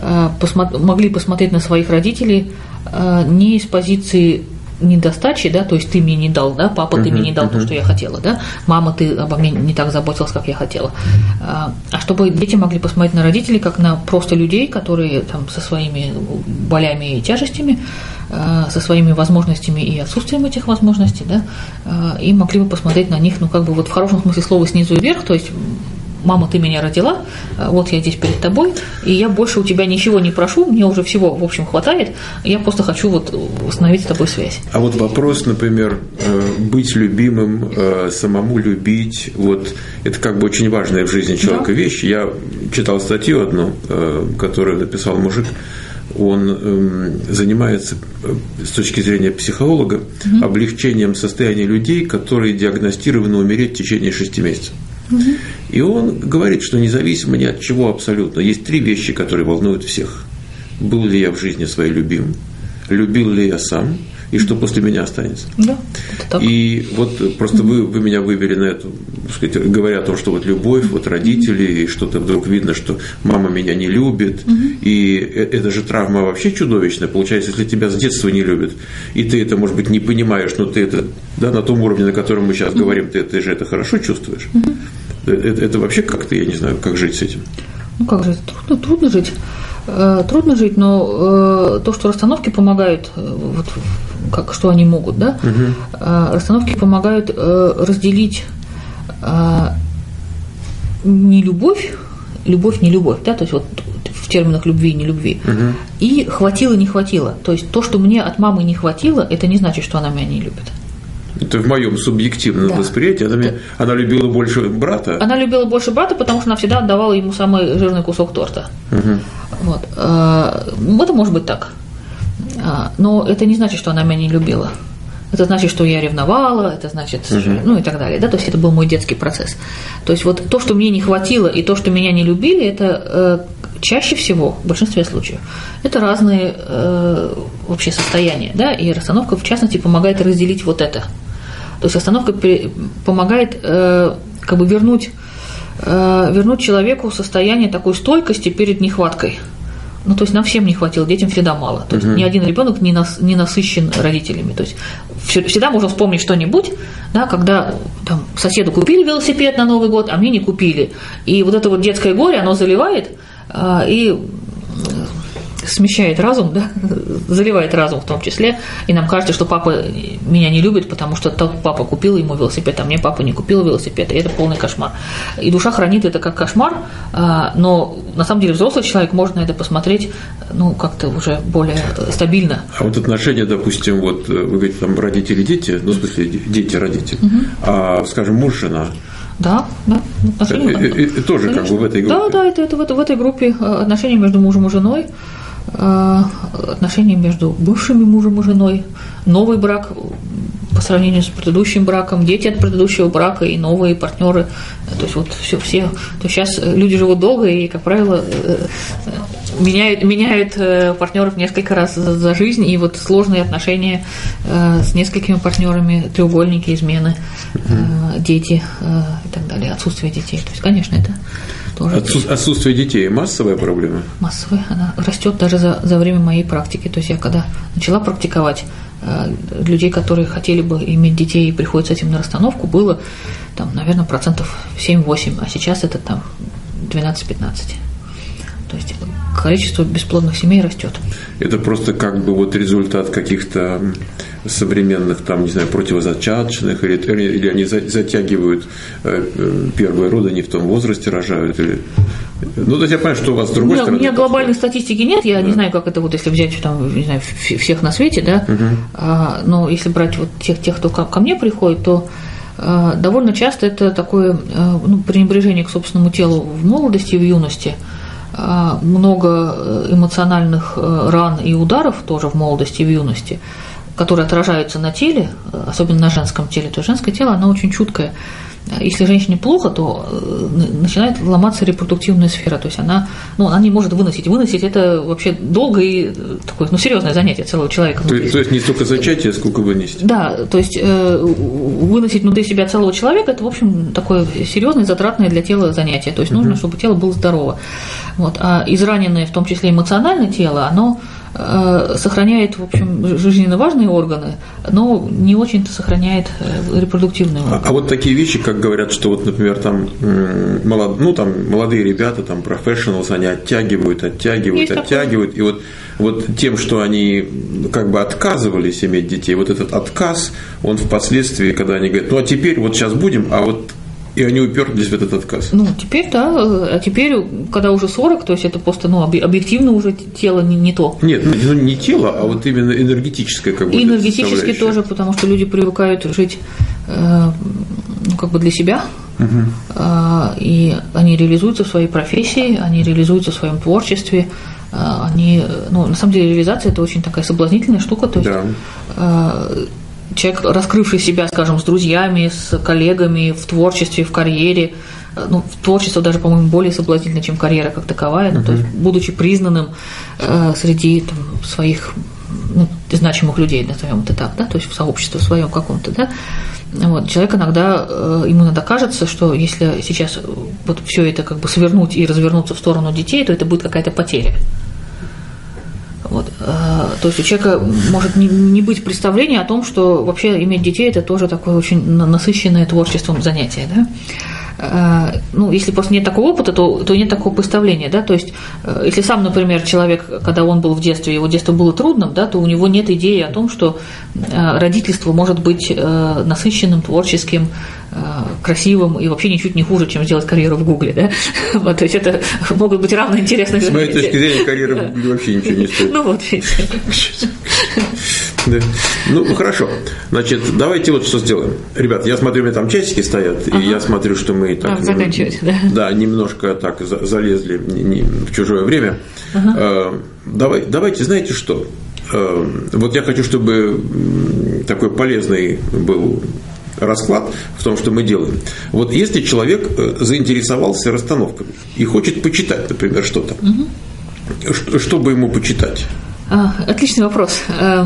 могли посмотреть на своих родителей не из позиции недостачи, да, то есть ты мне не дал, да, папа, ты мне не дал то, что я хотела, да, мама, ты обо мне не так заботилась, как я хотела, а чтобы дети могли посмотреть на родителей как на просто людей, которые там со своими болями и тяжестями, со своими возможностями и отсутствием этих возможностей, да, и могли бы посмотреть на них, как бы вот в хорошем смысле слова снизу вверх, то есть мама, ты меня родила, вот я здесь перед тобой, и я больше у тебя ничего не прошу, мне уже всего, в общем, хватает, я просто хочу вот установить с тобой связь. А вот вопрос, например, быть любимым, самому любить, вот это как бы очень важная в жизни человека вещь. Я читал статью одну, которую написал мужик, он занимается с точки зрения психолога облегчением состояния людей, которые диагностированы умереть в течение 6 месяцев. И он говорит, что независимо ни от чего абсолютно, есть 3 вещи, которые волнуют всех. Был ли я в жизни своей любим? Любил ли я сам? И что после меня останется? Да, это так. И вот просто вы меня вывели на эту, так сказать, говоря о том, что вот любовь, вот родители, и что-то вдруг видно, что мама меня не любит, и это же травма вообще чудовищная. Получается, если тебя с детства не любят, и ты это, может быть, не понимаешь, но ты это, да, на том уровне, на котором мы сейчас говорим, ты же это хорошо чувствуешь. Это вообще как-то, я не знаю, как жить с этим? Ну как же, трудно жить. Трудно жить, но то, что расстановки помогают, вот, как, что они могут, да? Расстановки помогают разделить не любовь, не любовь, да, то есть вот в терминах любви и нелюбви, и хватило, не хватило. То есть то, что мне от мамы не хватило, это не значит, что она меня не любит. Это в моем субъективном восприятии. Она любила больше брата. Она любила больше брата, потому что она всегда отдавала ему самый жирный кусок торта. Вот. Это может быть так. Но это не значит, что она меня не любила. Это значит, что я ревновала, это значит, ну и так далее. Да? То есть это был мой детский процесс. То есть вот то, что мне не хватило, и то, что меня не любили, это чаще всего, в большинстве случаев, это разные вообще состояния. Да? И расстановка, в частности, помогает разделить вот это. То есть расстановка помогает как бы вернуть человеку состояние такой стойкости перед нехваткой. Ну, то есть нам всем не хватило, детям всегда мало. То есть ни один ребенок не насыщен родителями. То есть всегда можно вспомнить что-нибудь, да, когда там, соседу купили велосипед на Новый год, а мне не купили. И вот это вот детское горе, оно заливает и смещает разум, да, заливает разум в том числе, и нам кажется, что папа меня не любит, потому что тот папа купил ему велосипед, а мне папа не купил велосипед, и это полный кошмар. И душа хранит это как кошмар, но на самом деле взрослый человек может на это посмотреть, ну, как-то уже более стабильно. А вот отношения, допустим, вот вы говорите, там родители-дети, ну, в смысле, дети-родители, а, скажем, муж-жена. Да. Отношения. Тоже как бы в этой группе. Да, это в этой группе отношения между мужем и женой, отношения между бывшими мужем и женой, новый брак по сравнению с предыдущим браком, дети от предыдущего брака и новые партнеры. То есть вот все. То есть сейчас люди живут долго и, как правило, меняют партнеров несколько раз за жизнь, и вот сложные отношения с несколькими партнерами, треугольники, измены, дети и так далее, отсутствие детей. То есть, конечно, это тоже отсутствие детей – массовая проблема? Массовая. Она растет даже за время моей практики. То есть я когда начала практиковать, людей, которые хотели бы иметь детей и приходят с этим на расстановку, было, там, наверное, 7-8%, а сейчас это там 12-15%. То есть количество бесплодных семей растет. Это просто как бы вот результат каких-то современных, там, не знаю, противозачаточных, или они затягивают первые роды, не в том возрасте рожают, или... Ну, то есть я понимаю, что у вас с другой стороны... У меня глобальной статистики нет, я не знаю, как это вот, если взять там, не знаю, всех на свете, да, но если брать вот тех, кто ко мне приходит, то довольно часто это такое пренебрежение к собственному телу в молодости и в юности, много эмоциональных ран и ударов тоже в молодости и в юности, которые отражаются на теле, особенно на женском теле. То есть женское тело, оно очень чуткое. Если женщине плохо, то начинает ломаться репродуктивная сфера. То есть она не может выносить. Выносить – это вообще долго и такое, серьезное занятие целого человека. То есть не столько зачатие, сколько вынести. Да, то есть выносить внутри себя целого человека – это, в общем, такое серьезное, затратное для тела занятие. То есть нужно, чтобы тело было здорово. Вот. А израненное, в том числе эмоциональное тело, оно сохраняет, в общем, жизненно важные органы, но не очень-то сохраняет репродуктивные органы. А вот такие вещи, как говорят, что вот, например, там молодые ребята, там professionals, они оттягивают, и вот тем, что они как бы отказывались иметь детей, вот этот отказ, он впоследствии, когда они говорят, а теперь вот сейчас будем, а вот и они уперлись в этот отказ. Теперь, да. А теперь, когда уже 40, то есть это просто, объективно уже тело не то. Нет, не тело, а вот именно энергетическое как бы. И энергетически тоже, потому что люди привыкают жить как бы для себя. И они реализуются в своей профессии, они реализуются в своем творчестве. На самом деле реализация – это очень такая соблазнительная штука. То есть, человек, раскрывший себя, скажем, с друзьями, с коллегами в творчестве, в карьере, творчество даже, по-моему, более соблазнительно, чем карьера как таковая, то есть, будучи признанным среди своих значимых людей, назовем это так, да, то есть в сообществе своем каком-то, да, человек иногда, ему иногда кажется, что если сейчас вот все это как бы свернуть и развернуться в сторону детей, то это будет какая-то потеря. То есть у человека может не быть представления о том, что вообще иметь детей – это тоже такое очень насыщенное творчеством занятие, да? Если просто нет такого опыта, то нет такого представления, да, то есть если сам, например, человек, когда он был в детстве, его детство было трудным, да, то у него нет идеи о том, что родительство может быть насыщенным, творческим, красивым и вообще ничуть не хуже, чем сделать карьеру в Гугле, да, то есть это могут быть равно интересные. С моей точки зрения, карьера в Гугле вообще ничего не стоит. Хорошо. Значит, давайте вот что сделаем. Ребят, я смотрю, у меня там часики стоят, и я смотрю, что мы так, немножко так залезли в чужое время. Давайте, знаете что? Вот я хочу, чтобы такой полезный был расклад в том, что мы делаем. Вот если человек заинтересовался расстановками и хочет почитать, например, что-то, что бы ему почитать? Отличный вопрос.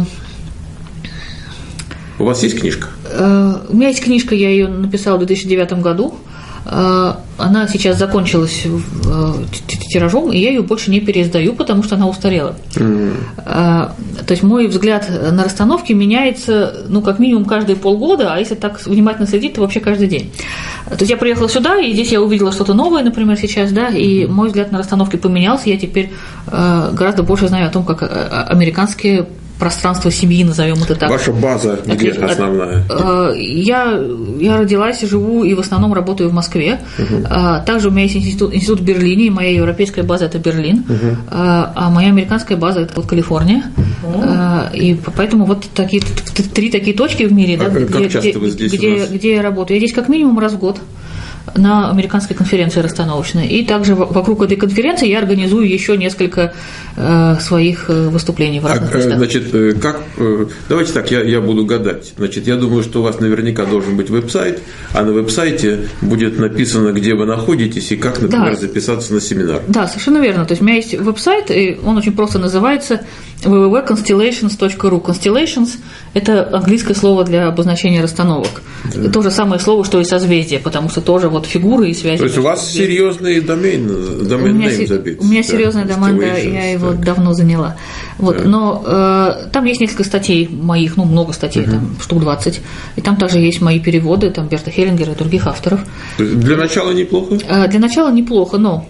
У вас есть книжка? У меня есть книжка, я ее написала в 2009 году. Она сейчас закончилась тиражом, и я ее больше не переиздаю, потому что она устарела. То есть мой взгляд на расстановки меняется, как минимум каждые полгода, а если так внимательно следить, то вообще каждый день. То есть я приехала сюда, и здесь я увидела что-то новое, например, сейчас, да, и мой взгляд на расстановки поменялся, я теперь гораздо больше знаю о том, как американские пространство семьи, назовем это так. Ваша база где основная? Я родилась, живу и в основном работаю в Москве. Также у меня есть институт в Берлине, и моя европейская база – это Берлин, а моя американская база – это вот Калифорния. И поэтому вот три такие точки в мире, да, где я работаю. Я здесь как минимум раз в год на американской конференции расстановочной. И также вокруг этой конференции я организую еще несколько своих выступлений в разных местах. Значит, давайте так, я буду гадать. Значит, я думаю, что у вас наверняка должен быть веб-сайт, а на веб-сайте будет написано, где вы находитесь и как, например, записаться на семинар. Да, совершенно верно. То есть у меня есть веб-сайт, и он очень просто называется www.constellations.ru. Constellations – это английское слово для обозначения расстановок. Да. То же самое слово, что и созвездие, потому что тоже вот фигуры и связи. То есть у вас серьезный домен-нейм забит. У меня серьезный домен, да, я его давно заняла. Вот, да. Но там есть несколько статей моих, много статей, там штук 20. И там также есть мои переводы, там Берта Хеллингера и других авторов. Для начала неплохо? Для начала неплохо, но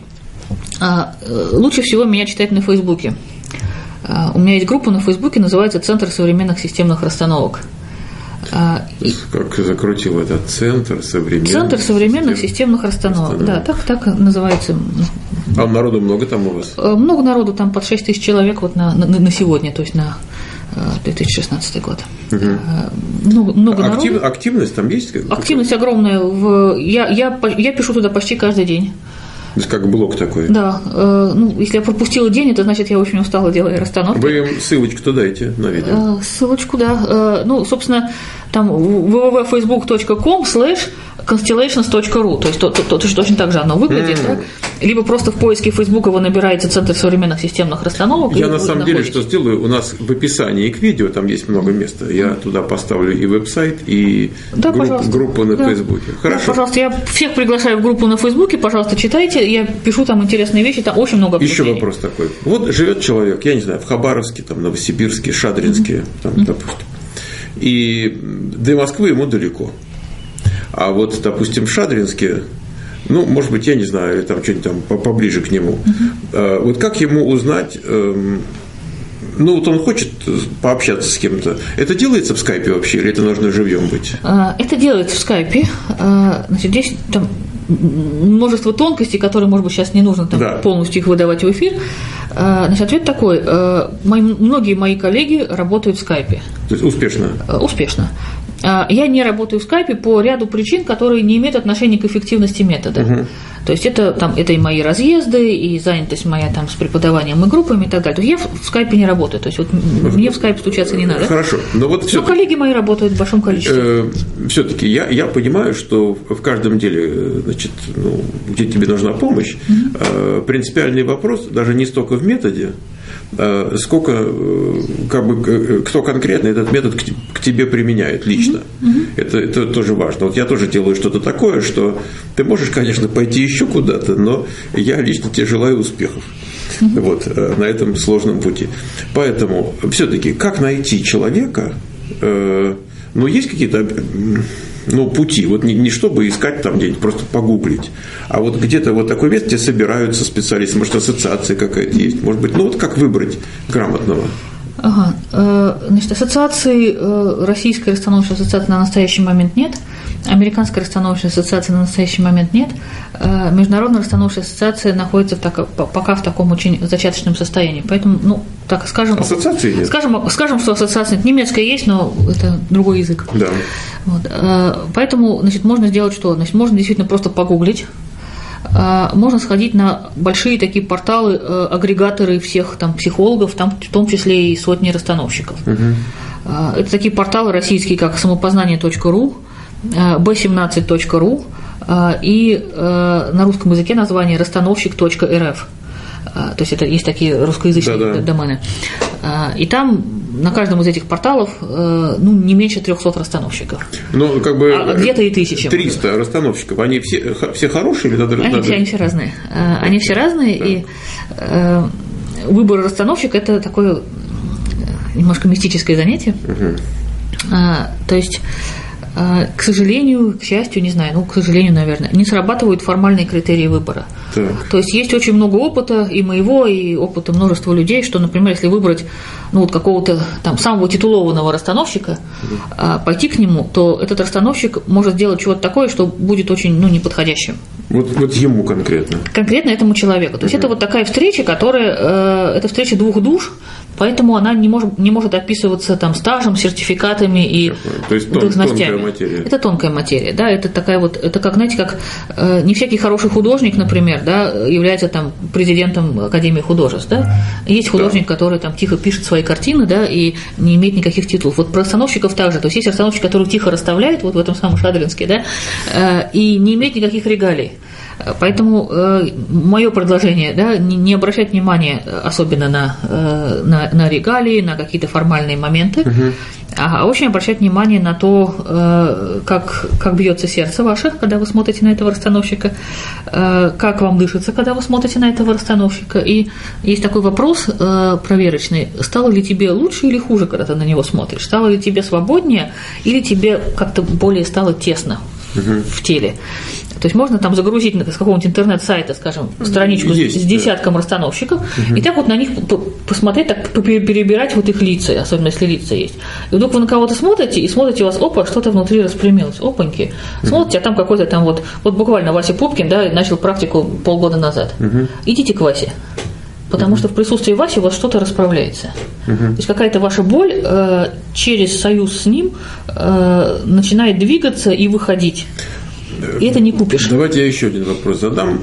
лучше всего меня читать на Фейсбуке. У меня есть группа на Фейсбуке, называется «Центр современных системных расстановок». Как закрутил этот Центр современных системных расстановок. Да, так называется. А народу много там у вас? Много народу, там под 6 тысяч человек вот на сегодня, то есть на 2016 год. Много народу. Активность там есть? Активность огромная. Я пишу туда почти каждый день. То есть как блок такой? Да. Если я пропустила день, это значит, я очень устала, делая расстановки. Вы им ссылочку-то дайте на видео? Ссылочку, да. Собственно, там www.facebook.com/constellations.ru, то есть точно так же оно выглядит, да? Либо просто в поиске Фейсбука вы набираете «Центр современных системных расстановок». Я на самом деле что сделаю, у нас в описании к видео там есть много места, я туда поставлю и веб-сайт, и группу на Фейсбуке. Хорошо. Да, пожалуйста, я всех приглашаю в группу на Фейсбуке, пожалуйста, читайте, я пишу там интересные вещи, там очень много обсуждений. Еще вопрос такой. Вот живет человек, я не знаю, в Хабаровске, там, Новосибирске, Шадринске, там, допустим, и до Москвы ему далеко. А вот, допустим, в Шадринске, может быть, я не знаю, там что-нибудь там поближе к нему. Вот как ему узнать, вот он хочет пообщаться с кем-то. Это делается в скайпе вообще, или это нужно живьем быть? Это делается в скайпе. Значит, здесь там множество тонкостей, которые, может быть, сейчас не нужно полностью их выдавать в эфир. Значит, ответ такой. Многие мои коллеги работают в скайпе. То То есть успешно? Успешно. Я не работаю в скайпе по ряду причин, которые не имеют отношения к эффективности метода. То есть это и мои разъезды, и занятость моя там с преподаванием и группами и так далее. То есть я в скайпе не работаю, то есть вот мне в скайп стучаться не надо. Хорошо, но коллеги мои работают в большом количестве. Все-таки я понимаю, что в каждом деле, значит, где тебе нужна помощь, принципиальный вопрос даже не столько в методе, сколько, кто конкретно этот метод к тебе применяет лично. Это тоже важно. Вот я тоже делаю что-то такое, что ты можешь, конечно, пойти еще куда-то, но я лично тебе желаю успехов вот, на этом сложном пути. Поэтому все-таки как найти человека, есть какие-то пути, вот не чтобы искать там где-нибудь, просто погуглить, а вот где-то вот такое место, где собираются специалисты, может, ассоциация какая-то есть, может быть, как выбрать грамотного? Значит, ассоциации, Российской расстановочной ассоциации на настоящий момент нет, Американской расстановочной ассоциации на настоящий момент нет, Международная расстановочная ассоциация находится пока в таком очень зачаточном состоянии, поэтому, так скажем… Ассоциации нет? Скажем, что ассоциация нет. Немецкая есть, но это другой язык. Да. Вот. Поэтому, значит, можно сделать что? Значит, можно действительно просто погуглить. Можно сходить на большие такие порталы, агрегаторы всех там психологов, там в том числе и сотни расстановщиков. Это такие порталы российские, как самопознание.ру, b17.ru и на русском языке название расстановщик.рф. То есть это есть такие русскоязычные домены. И там на каждом из этих порталов не меньше 300 расстановщиков. А где-то и 1000. 300 расстановщиков. Они все хорошие или надо? Они все разные. Они все разные, и выбор расстановщика – это такое немножко мистическое занятие. То есть, к сожалению, к счастью, не знаю, к сожалению, наверное, не срабатывают формальные критерии выбора. Так. То есть очень много опыта, и моего, и опыта множества людей, что, например, если выбрать какого-то там самого титулованного расстановщика, пойти к нему, то этот расстановщик может сделать чего-то такое, что будет очень неподходящим. Вот ему конкретно? Конкретно этому человеку. То есть это вот такая встреча, которая, это встреча двух душ, поэтому она не может описываться там стажем, сертификатами и должностями. Тонкая материя. Это тонкая материя, да, это такая вот, это как, знаете, как не всякий хороший художник, например, да, является там президентом Академии художеств, да. Есть художник, который там тихо пишет свои картины, да, и не имеет никаких титулов. Вот про расстановщиков также. То есть есть расстановщик, который тихо расставляет, вот в этом самом Шадринске, да, и не имеет никаких регалий. Поэтому мое предложение, да, не обращать внимания особенно на регалии, на какие-то формальные моменты, а очень обращать внимание на то, как бьется сердце ваше, когда вы смотрите на этого расстановщика, как вам дышится, когда вы смотрите на этого расстановщика. И есть такой вопрос проверочный: стало ли тебе лучше или хуже, когда ты на него смотришь? Стало ли тебе свободнее или тебе как-то более стало тесно в теле? То есть можно там загрузить с какого-нибудь интернет-сайта, скажем, страничку с десятком расстановщиков, и так вот на них посмотреть, так перебирать вот их лица, особенно если лица есть. И вдруг вы на кого-то смотрите, и смотрите, у вас, опа, что-то внутри распрямилось, опаньки. Смотрите, а там какой-то там вот буквально Вася Пупкин, да, начал практику полгода назад. Идите к Васе. Потому что в присутствии Васи у вас что-то расправляется. То есть какая-то ваша боль через союз с ним начинает двигаться и выходить. И это не купишь. Давайте я еще один вопрос задам.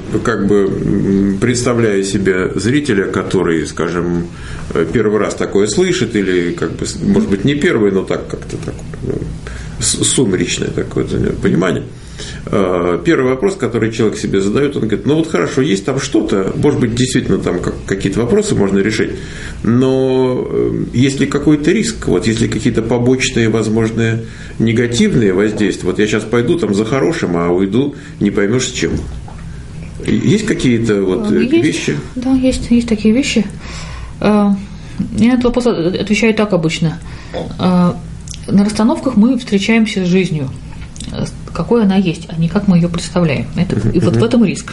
Представляя себе зрителя, который, скажем, первый раз такое слышит, или, может быть, не первый, но так как-то так, сумеречное такое понимание. Первый вопрос, который человек себе задает, он говорит: хорошо, есть там что-то, может быть, действительно там какие-то вопросы можно решить, но есть ли какой-то риск, есть ли какие-то побочные, возможные негативные воздействия? Вот я сейчас пойду там за хорошим, а уйду не поймешь с чем. Есть какие-то вещи? Да, есть такие вещи. Я на этот вопрос отвечаю так обычно. На расстановках мы встречаемся с жизнью, какой она есть, а не как мы ее представляем. И вот в этом риск.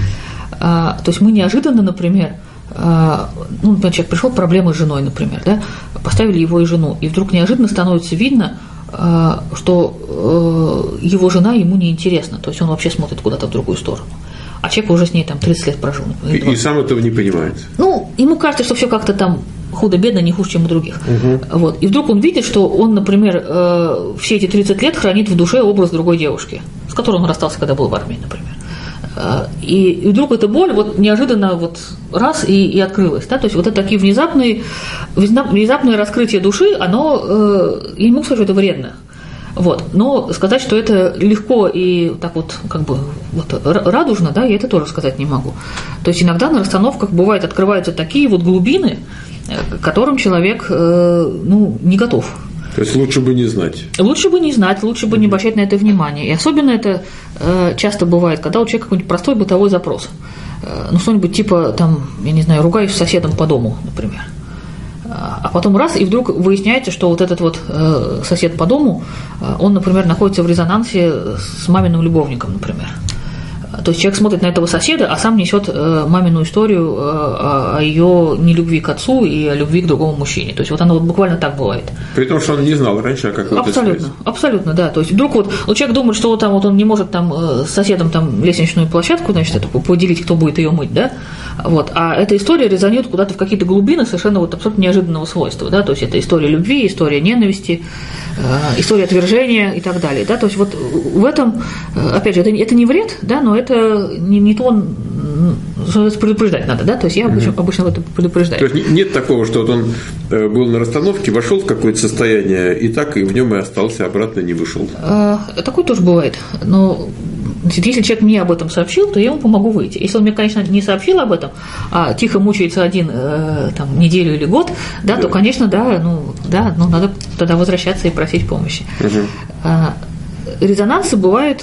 То есть мы неожиданно, например, например, человек пришел, проблемы с женой, например, да, поставили его и жену, и вдруг неожиданно становится видно, что его жена ему неинтересна, то есть он вообще смотрит куда-то в другую сторону. а человек уже с ней там 30 лет прожил. И сам этого не понимает. Ну, ему кажется, что все как-то там худо-бедно, не хуже, чем у других. Вот. И вдруг он видит, что он, например, все эти 30 лет хранит в душе образ другой девушки, с которой он расстался, когда был в армии, например. И вдруг эта боль вот неожиданно вот раз и открылась. Да? То есть вот это такие внезапные раскрытие души, оно, я не могу сказать, что это вредно. Вот. Но сказать, что это легко и так вот как бы вот радужно, да, я это тоже сказать не могу. То есть иногда на расстановках бывает открываются такие вот глубины, к которым человек не готов. То есть лучше бы не знать. Лучше бы не знать, лучше бы не обращать на это внимание. И особенно это часто бывает, когда у человека какой-нибудь простой бытовой запрос. Что-нибудь типа, там, я не знаю, ругаюсь с соседом по дому, например. А потом раз, и вдруг выясняется, что вот этот вот сосед по дому, он, например, находится в резонансе с маминым любовником, например. То есть человек смотрит на этого соседа, а сам несет мамину историю о ее нелюбви к отцу и о любви к другому мужчине. То есть вот оно вот буквально так бывает. При том, что он не знал раньше о какой-то связи. Абсолютно, да. То есть вдруг вот человек думает, что вот он не может там с соседом там лестничную площадку, значит, это поделить, кто будет ее мыть, да. Вот. А эта история резонирует куда-то в какие-то глубины совершенно вот абсолютно неожиданного свойства, да. То есть это история любви, история ненависти, история отвержения и так далее, да. То есть вот в этом, опять же, это не вред, да, но это не то, предупреждать надо, да, то есть я обычно это предупреждаю. То есть нет такого, что вот он был на расстановке, вошел в какое-то состояние, и так и в нем и остался, обратно не вышел. Такое тоже бывает, но если человек мне об этом сообщил, то я ему помогу выйти. Если он мне, конечно, не сообщил об этом, а тихо мучается один там, неделю или год, да, то, конечно, надо тогда возвращаться и просить помощи. Резонансы бывают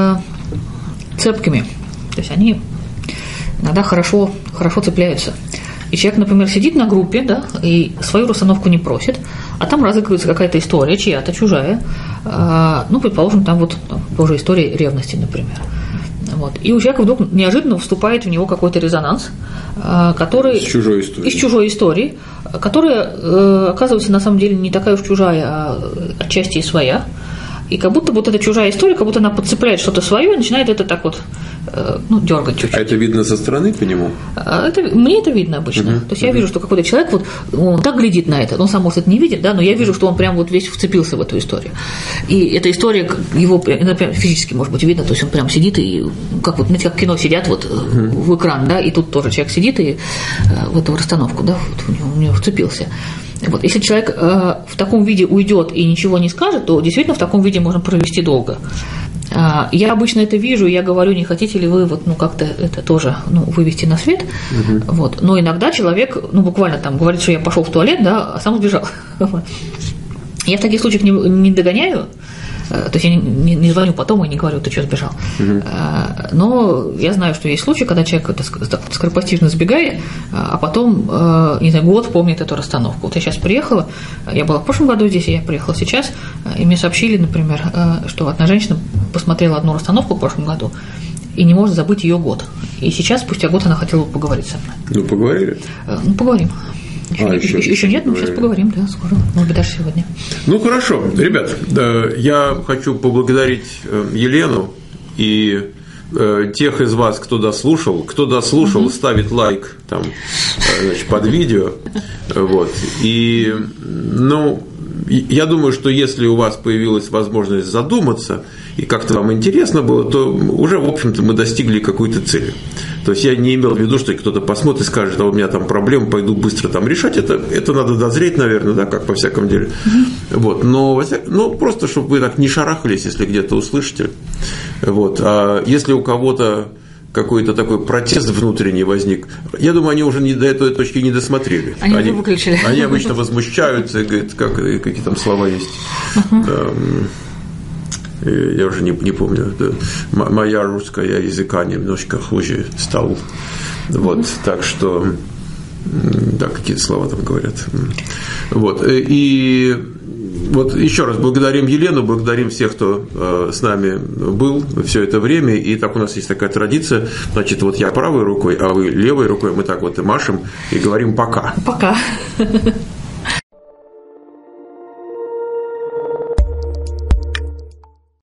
цепкими, то есть они иногда хорошо цепляются. И человек, например, сидит на группе, да, и свою расстановку не просит, а там разыгрывается какая-то история, чья-то чужая, предположим, там вот тоже история ревности, например. Вот. И у человека вдруг неожиданно вступает в него какой-то резонанс, который из чужой истории, которая оказывается на самом деле не такая уж чужая, а отчасти и своя. И как будто вот эта чужая история, как будто она подцепляет что-то свое и начинает это так вот дергать чуть-чуть. А это видно со стороны по нему? Мне это видно обычно. То есть я вижу, что какой-то человек вот он так глядит на это, он сам, может, это не видит, да, но я вижу, что он прям вот весь вцепился в эту историю. И эта история его, например, физически, может быть, видно, то есть он прям сидит и, как вот, знаете, как в кино сидят вот в экран, да, и тут тоже человек сидит и в эту расстановку, да, вот у него вцепился. Вот. Если человек в таком виде уйдет и ничего не скажет, то действительно в таком виде можно провести долго. Я обычно это вижу, я говорю, не хотите ли вы вот, как-то это тоже вывести на свет. Вот. Но иногда человек буквально там говорит, что я пошел в туалет, да, а сам сбежал. Я в таких случаях не догоняю. То есть я не звоню потом и не говорю, ты что сбежал. Но я знаю, что есть случаи, когда человек скоропостижно сбегает, а потом, не знаю, год помнит эту расстановку. Вот я сейчас приехала, я была в прошлом году здесь, и я приехала сейчас, и мне сообщили, например, что одна женщина посмотрела одну расстановку в прошлом году и не может забыть ее год. И сейчас, спустя год, она хотела поговорить со мной. Поговорили? Поговорим. Еще нет, но сейчас поговорим, да, скоро, может быть, даже сегодня. Хорошо. Ребят, я хочу поблагодарить Елену и тех из вас, кто дослушал. Кто дослушал, ставит лайк там, под видео. Вот. И, я думаю, что если у вас появилась возможность задуматься, и как-то вам интересно было, то уже, в общем-то, мы достигли какой-то цели. То есть я не имел в виду, что кто-то посмотрит и скажет, у меня там проблемы, пойду быстро там решать. Это надо дозреть, наверное, да, как по всяком деле. Вот. Но просто, чтобы вы так не шарахались, если где-то услышите. Вот. А если у кого-то какой-то такой протест внутренний возник, я думаю, они уже до этой точки не досмотрели. Они выключили. Они обычно возмущаются и говорят, какие там слова есть. Я уже не помню. Моя русская языка немножко хуже стал. Вот, так что, да, какие-то слова там говорят. Вот, и вот еще раз благодарим Елену, благодарим всех, кто с нами был все это время. И так у нас есть такая традиция. Значит, вот я правой рукой, а вы левой рукой, мы так вот и машем и говорим «пока». Пока.